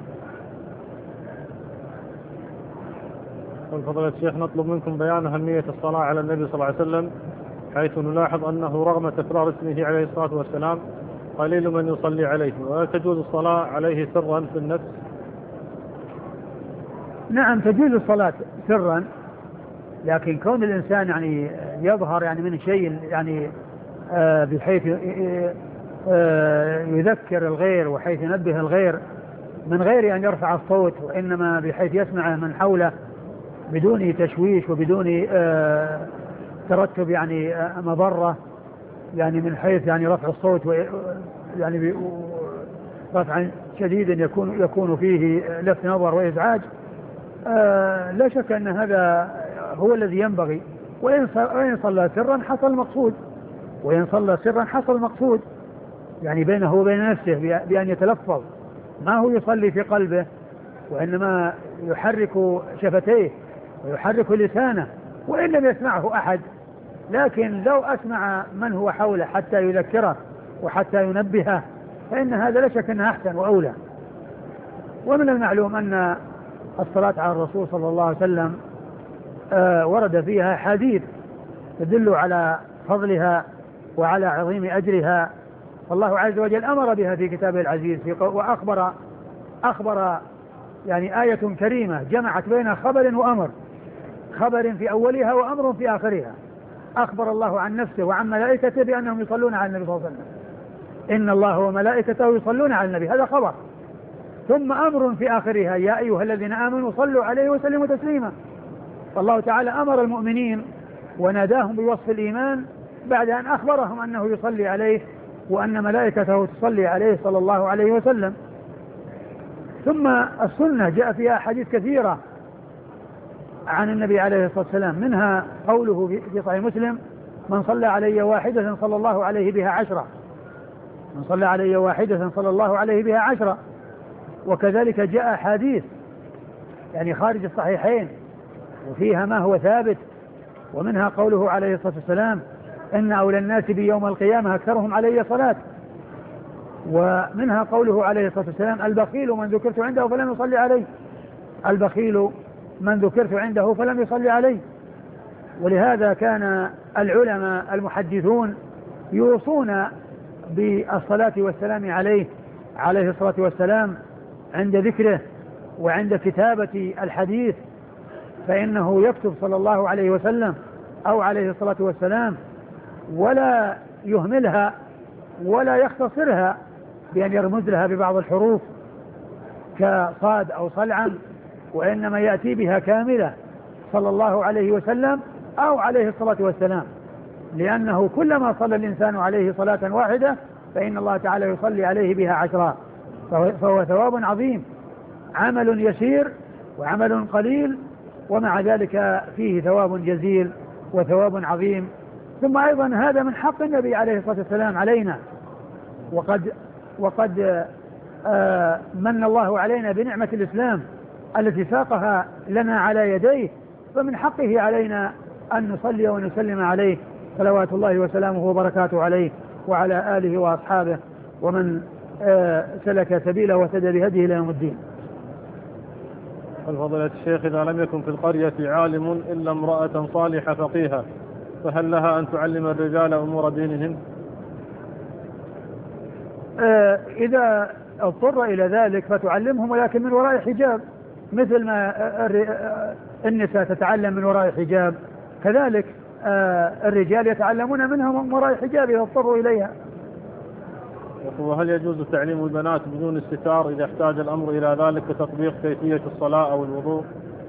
فضيلة الشيخ نطلب منكم بيان أهمية الصلاة على النبي صلى الله عليه وسلم، حيث نلاحظ أنه رغم تكرار اسمه عليه الصلاة والسلام قليل من يصلي عليه، ولا تجوز الصلاة عليه سرا في النفس؟ نعم تجوز الصلاة سرا، لكن كون الإنسان يعني يظهر يعني من شيء يعني آه بحيث آه يذكر الغير وحيث ينبه الغير من غير أن يرفع الصوت، وإنما بحيث يسمعه من حوله بدون تشويش وبدون آه ترتب يعني آه مضرة، يعني من حيث يعني رفع الصوت يعني رفعا شديدا يكون يكون فيه لفت نظر وإزعاج. آه لا شك أن هذا هو الذي ينبغي، وإن صلى سرا حصل المقصود، وإن صلى سرا حصل المقصود يعني بينه وبين نفسه بأن يتلفظ، ما هو يصلي في قلبه، وإنما يحرك شفتيه ويحرك لسانه وإن لم يسمعه أحد، لكن لو أسمع من هو حوله حتى يذكره وحتى ينبهه فإن هذا لا شك أنه أحسن وأولى. ومن المعلوم أن الصلاة على الرسول صلى الله عليه وسلم آه ورد فيها حديث تدل على فضلها وعلى عظيم أجرها، والله عز وجل أمر بها في كتابه العزيز، وأخبر أخبر يعني آية كريمة جمعت بين خبر وأمر، خبر في أولها وأمر في آخرها. أخبر الله عن نفسه وعن ملائكته بأنهم يصلون على النبي صلى الله عليه وسلم، إن الله وملائكته يصلون على النبي، هذا خبر، ثم أمر في آخرها يا أيها الذين آمنوا صلوا عليه وسلموا تسليما. فالله تعالى أمر المؤمنين وناداهم بوصف الإيمان بعد أن أخبرهم أنه يصلي عليه وأن ملائكته تصلي عليه صلى الله عليه وسلم. ثم السنة جاء فيها أحاديث كثيرة عن النبي عليه الصلاة والسلام، منها قوله في صحيح مسلم من صلى علي واحدة صلى الله عليه بها عشرة، من صلى علي واحدة صلى الله عليه بها عشرة. وكذلك جاء حديث يعني خارج الصحيحين وفيها ما هو ثابت، ومنها قوله عليه الصلاة والسلام إن أولى الناس بي يوم القيامة أكثرهم علي صلاة. ومنها قوله عليه الصلاة والسلام البخيل من ذكرت عنده فلم يصلي عليه، البخيل من ذكرت عنده فلم يصلي عليه. ولهذا كان العلماء المحدثون يوصون بالصلاة والسلام عليه عليه الصلاة والسلام عند ذكره وعند كتابة الحديث، فإنه يكتب صلى الله عليه وسلم أو عليه الصلاة والسلام ولا يهملها ولا يختصرها بأن يرمز لها ببعض الحروف كصاد أو صلعا، وإنما يأتي بها كاملة صلى الله عليه وسلم أو عليه الصلاة والسلام، لأنه كلما صلى الإنسان عليه صلاة واحدة فإن الله تعالى يصلي عليه بها عشرا، فهو ثواب عظيم، عمل يسير وعمل قليل ومع ذلك فيه ثواب جزيل وثواب عظيم. ثم أيضا هذا من حق النبي عليه الصلاة والسلام علينا، وقد وقد آه من الله علينا بنعمة الإسلام التي ساقها لنا على يديه، فمن حقه علينا أن نصلي ونسلم عليه صلوات الله وسلامه وبركاته عليه وعلى آله وأصحابه ومن آه سلك سبيله وسدى بهديه إلى يوم الدين. فضيلة الشيخ إذا لم يكن في القرية عالم إلا امرأة صالحة فقيهة فهل لها أن تعلم الرجال أمور دينهم؟ آه إذا اضطر إلى ذلك فتعلمهم، ولكن من وراء حجاب، مثل ما النساء تتعلم من وراء حجاب كذلك آه الرجال يتعلمون منهم من وراء حجاب إذا اضطروا إليها. وهل يجوز تعليم البنات بدون الستار إذا احتاج الأمر إلى ذلك كتطبيق كيفية الصلاة أو الوضوء؟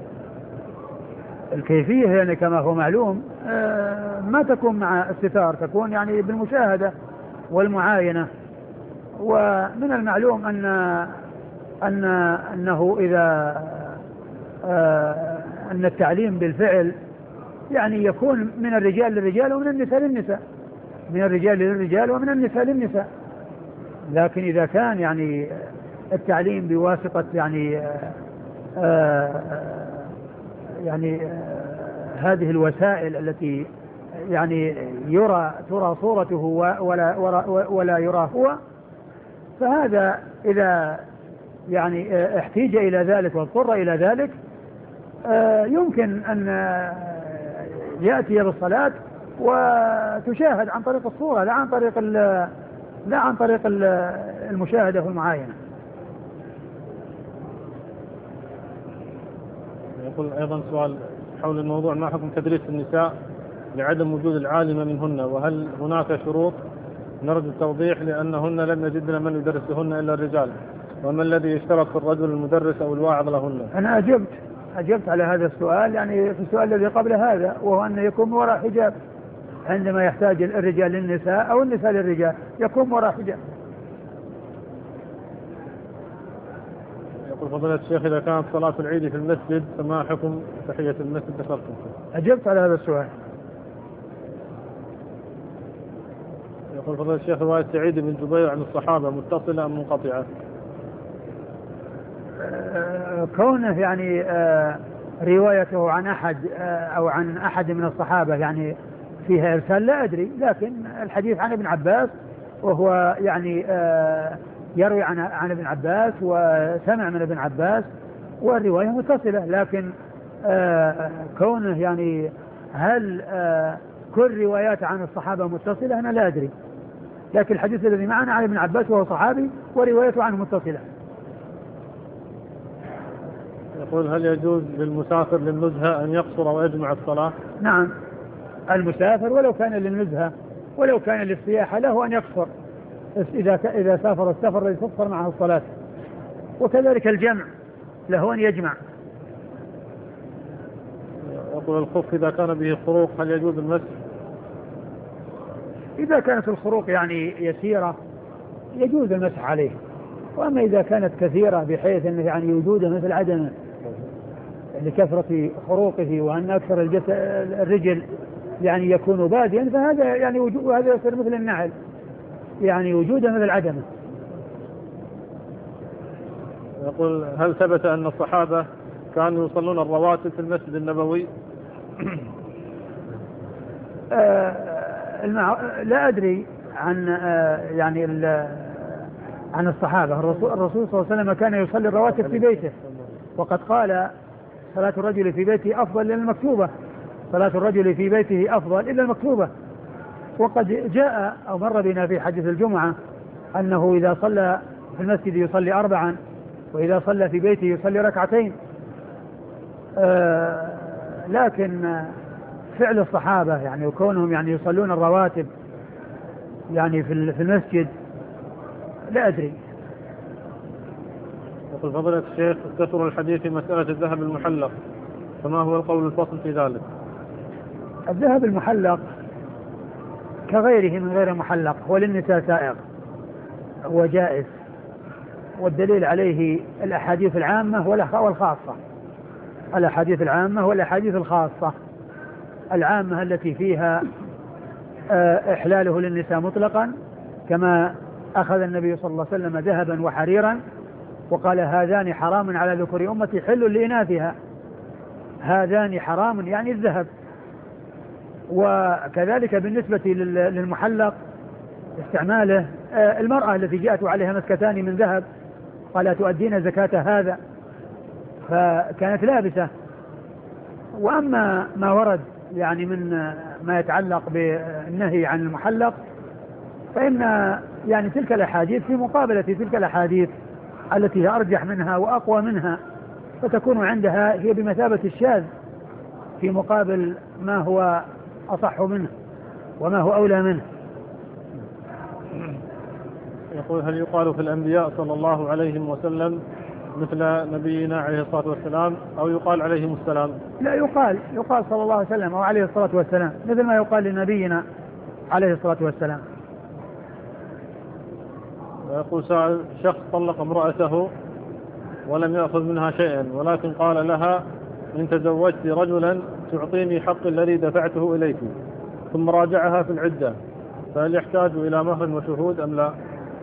الكيفية يعني كما هو معلوم آه ما تكون مع الستار، تكون يعني بالمشاهدة والمعاينة. ومن المعلوم أن أن أنه إذا آه أن التعليم بالفعل يعني يكون من الرجال للرجال ومن النساء للنساء، من الرجال للرجال ومن النساء للنساء. لكن إذا كان يعني التعليم بواسطة يعني آه يعني آه هذه الوسائل التي يعني يرى ترى صورته ولا ولا يرى هو، فهذا إذا يعني احتيج إلى ذلك واضطر إلى ذلك آه يمكن أن يأتي بالصلاة وتشاهد عن طريق الصورة لا عن طريق لا عن طريق المشاهدة والمعاينة. يقول أيضا سؤال حول الموضوع: ما حكم تدريس النساء لعدم وجود العالمة منهن، وهل هناك شروط؟ نرجو التوضيح لأنهن لم يجدن من يدرسهن إلا الرجال، وما الذي يشترط في الرجل المدرس أو الواعظ لهن؟ أنا أجبت أجبت على هذا السؤال يعني في السؤال الذي قبل هذا، وهو أن يكون وراء حجاب عندما يحتاج الرجال للنساء أو النساء للرجال، يكون وراء حجاب. يقول فضيلة الشيخ: إذا كانت صلاة العيد في المسجد فما حكم تحية المسجد؟ ذكرتم. أجبت على هذا السؤال. يقول فضيلة الشيخ: رواية سعيد بن جبير عن الصحابة متصلة أم منقطعة؟ آه كونه يعني آه روايته عن أحد آه أو عن أحد من الصحابة يعني فيها إرسال لا أدري، لكن الحديث عن ابن عباس وهو يعني آه يروي عن عن ابن عباس وسمع من ابن عباس والرواية متصلة، لكن آه كونه يعني هل آه كل روايات عن الصحابة متصلة أنا لا أدري، لكن الحديث الذي معنا عن ابن عباس وهو صحابي وروايته عنه متصلة. يقول: هل يجوز للمسافر للنزهة أن يقصر ويجمع الصلاة؟ نعم، المسافر ولو كان للنزهة ولو كان للسياحة له أن يقصر، إذا إذا سافر السفر الذي تقصر معه الصلاة. وكذلك الجمع له أن يجمع. يقول الخف إذا كان به خروق هل يجوز المسح؟ إذا كانت الخروق يعني يسيرة يجوز المسح عليه، وأما إذا كانت كثيرة بحيث أنه يعني وجوده مثل عدمه لكثرة خروقه وأن أكثر الجسد الرجل يعني يكون باديا، فهذا يعني وجود هذا يصير مثل النعل يعني وجوده مثل عدمه. يقول هل ثبت أن الصحابة كانوا يصلون الرواتب في المسجد النبوي؟ آه المع... لا أدري عن آه يعني عن الصحابة. الرسول, الرسول صلى الله عليه وسلم كان يصلي الرواتب في بيته، وقد قال صلاة الرجل في بيته أفضل إلا المكتوبة، صلاة الرجل في بيته أفضل إلا المكتوبة. وقد جاء أو مر بنا في حديث الجمعة أنه إذا صلى في المسجد يصلي أربعا، وإذا صلى في بيته يصلي ركعتين. آه لكن فعل الصحابة يعني وكونهم يعني يصلون الرواتب يعني في في المسجد لا أدري. يقول فضيلة الشيخ كثر الحديث في مسألة الذهب المحلق، فما هو القول الفصل في ذلك؟ الذهب المحلق كغيره من غير محلق هو للنساء سائغ وجائز، والدليل عليه الأحاديث العامة والخاصة. الأحاديث العامة والأحاديث الخاصة. العامة التي فيها إحلاله للنساء مطلقا، كما أخذ النبي صلى الله عليه وسلم ذهبا وحريرا وقال هذان حرام على ذكور أمتي حل لإناثها، هذان حرام يعني الذهب. وكذلك بالنسبة للمحلق استعماله المرأة التي جاءت عليها مسكتان من ذهب قال تؤدين زكاة هذا، فكانت لابسة. وأما ما ورد يعني من ما يتعلق بالنهي عن المحلق فإن يعني تلك الأحاديث في مقابلة تلك الأحاديث التي هي أرجح منها وأقوى منها، فتكون عندها هي بمثابة الشاذ في مقابل ما هو أصح منه وما هو أولى منه. يقول هل يقال في الأنبياء صلى الله عليه وسلم مثل نبينا عليه الصلاة والسلام أو يقال عليهم السلام؟ لا، يقال يقال صلى الله عليه وسلم أو عليه الصلاة والسلام مثل ما يقال لنبينا عليه الصلاة والسلام. ويقول سائل شخص طلق امرأته ولم يأخذ منها شيئا، ولكن قال لها إن تزوجت رجلا تعطيني حق الذي دفعته إليك، ثم راجعها في العدة، فهل يحتاج إلى مهر وشهود أم لا؟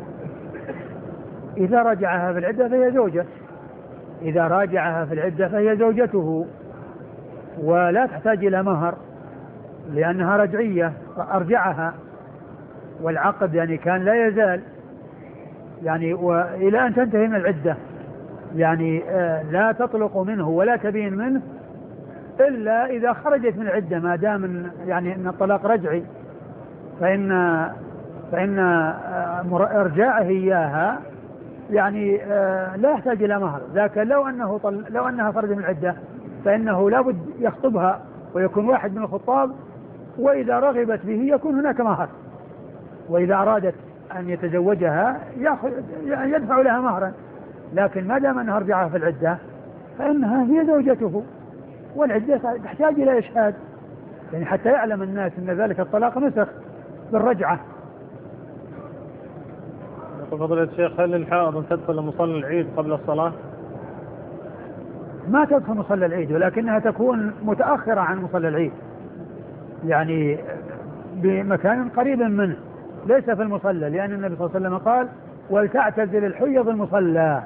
إذا راجعها في العدة فهي زوجة، إذا راجعها في العدة فهي زوجته ولا تحتاج إلى مهر لأنها رجعية، أرجعها والعقد يعني كان لا يزال يعني وإلى أن تنتهي من العدة، يعني آه لا تطلق منه ولا تبين منه إلا إذا خرجت من العدة، ما دام يعني أن الطلاق رجعي فإن فإن إرجاعه إياها يعني آه لا يحتاج إلى مهر. لكن لو أنه طل... لو أنها خرجت من العدة فإنه لابد يخطبها ويكون واحد من الخطاب، وإذا رغبت به يكون هناك مهر، وإذا أرادت أن يتزوجها يأخذ يدفع لها مهرا. لكن ما دام أنها رجعها في العدة فإنها هي زوجته، والعدة تحتاج إلى إشهاد يعني حتى يعلم الناس أن ذلك الطلاق نسخ بالرجعة. يقول فضيلة الشيخ هل الحائض تدخل مصلى العيد قبل الصلاة؟ ما تدخل مصلى العيد، ولكنها تكون متأخرة عن مصلى العيد يعني بمكان قريب منه ليس في المصلى، لأن النبي صلى الله عليه وسلم قال ولتعتزل الحيض المصلى.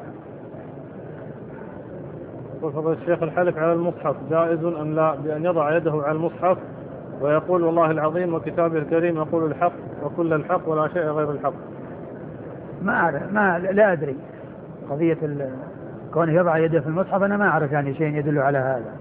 يقول فضيلة الشيخ الحلف على المصحف جائز أم لا، بأن يضع يده على المصحف ويقول والله العظيم وكتابه الكريم يقول الحق وكل الحق ولا شيء غير الحق؟ ما أعرف، ما لا أدري قضية كونه يضع يده في المصحف، أنا ما أعرف يعني شيء يدل على هذا.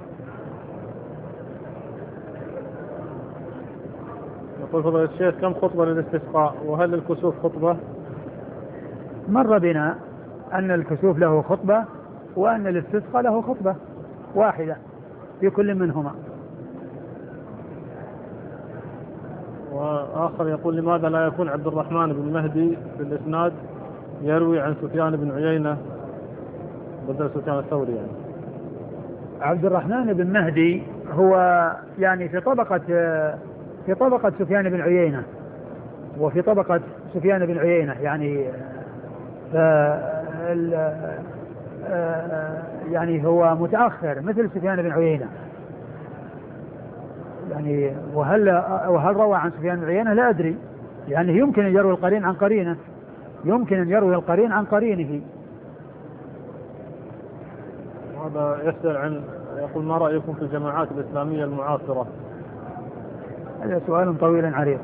يقول فضيلة الشيخ كم خطبة للاستسقاء، وهل الكسوف خطبة؟ مر بنا أن الكسوف له خطبة وأن الاستسقاء له خطبة واحدة في كل منهما. وآخر يقول لماذا لا يكون عبد الرحمن بن مهدي في الإسناد يروي عن سفيان بن عيينة بدل سفيان الثوري يعني. عبد الرحمن بن مهدي هو يعني في طبقة في طبقة سفيان بن عيينة وفي طبقة سفيان بن عيينة يعني يعني هو متأخر مثل سفيان بن عيينة يعني. وهل وهل روى عن سفيان بن عيينة لا أدري يعني. يمكن أن يروي القرين عن قرينه يمكن أن يروي القرين عن قرينه. هذا يسأل عن يقول ما رأيكم في الجماعات الإسلامية المعاصرة؟ هذا سؤال طويل عريض.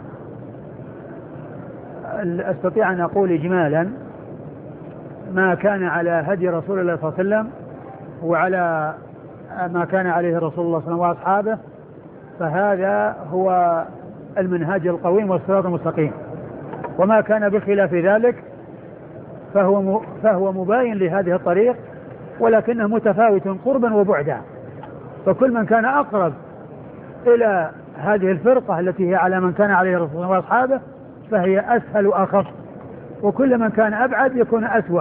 أستطيع أن أقول إجمالا ما كان على هدي رسول الله صلى الله عليه وسلم وعلى ما كان عليه رسول الله صلى الله عليه وسلم وأصحابه فهذا هو المنهاج القويم والصراط المستقيم. وما كان بخلاف ذلك فهو فهو مباين لهذه الطريق ولكنه متفاوت قربا وبعدا. فكل من كان أقرب إلى هذه الفرقة التي هي على من كان عليه رسول الله وأصحابه فهي أسهل وأخف، وكل من كان أبعد يكون أسوأ.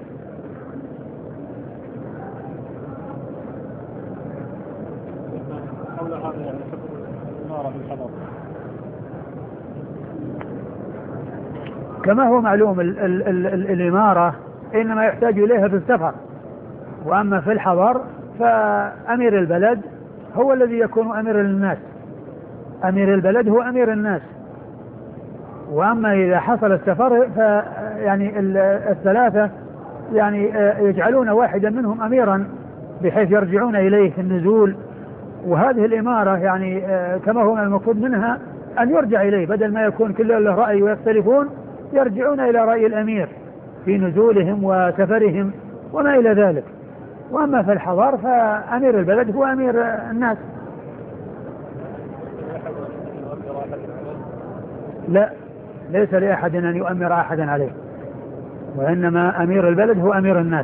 كما هو معلوم ال ال ال ال الإمارة إنما يحتاج إليها في السفر، وأما في الحضر فأمير البلد هو الذي يكون أمير للناس. أمير البلد هو أمير الناس. وأما إذا حصل السفر فيعني الثلاثة يعني يجعلون واحدا منهم أميرا بحيث يرجعون إليه في النزول. وهذه الإمارة يعني كما هو المفروض منها أن يرجع إليه بدل ما يكون كل له رأي ويختلفون، يرجعون إلى رأي الأمير في نزولهم وسفرهم وما إلى ذلك. وأما في الحضر فأمير البلد هو أمير الناس. لا، ليس لأحد أن يؤمر أحدا عليه، وإنما أمير البلد هو أمير الناس.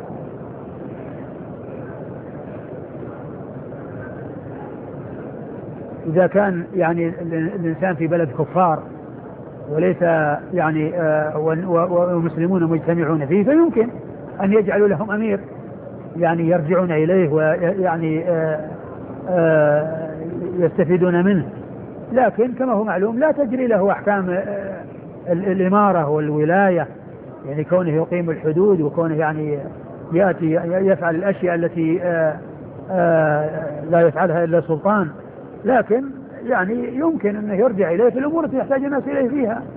إذا كان يعني الإنسان في بلد كفار وليس يعني والمسلمون مجتمعون فيه فيمكن أن يجعلوا لهم أمير يعني يرجعون إليه ويعني يستفيدون منه. لكن كما هو معلوم لا تجري له أحكام الإمارة والولاية، يعني كونه يقيم الحدود وكونه يعني يأتي يفعل الأشياء التي لا يفعلها إلا السلطان. لكن يعني يمكن أنه يرجع إليه في الأمور التي يحتاج الناس إليه فيها.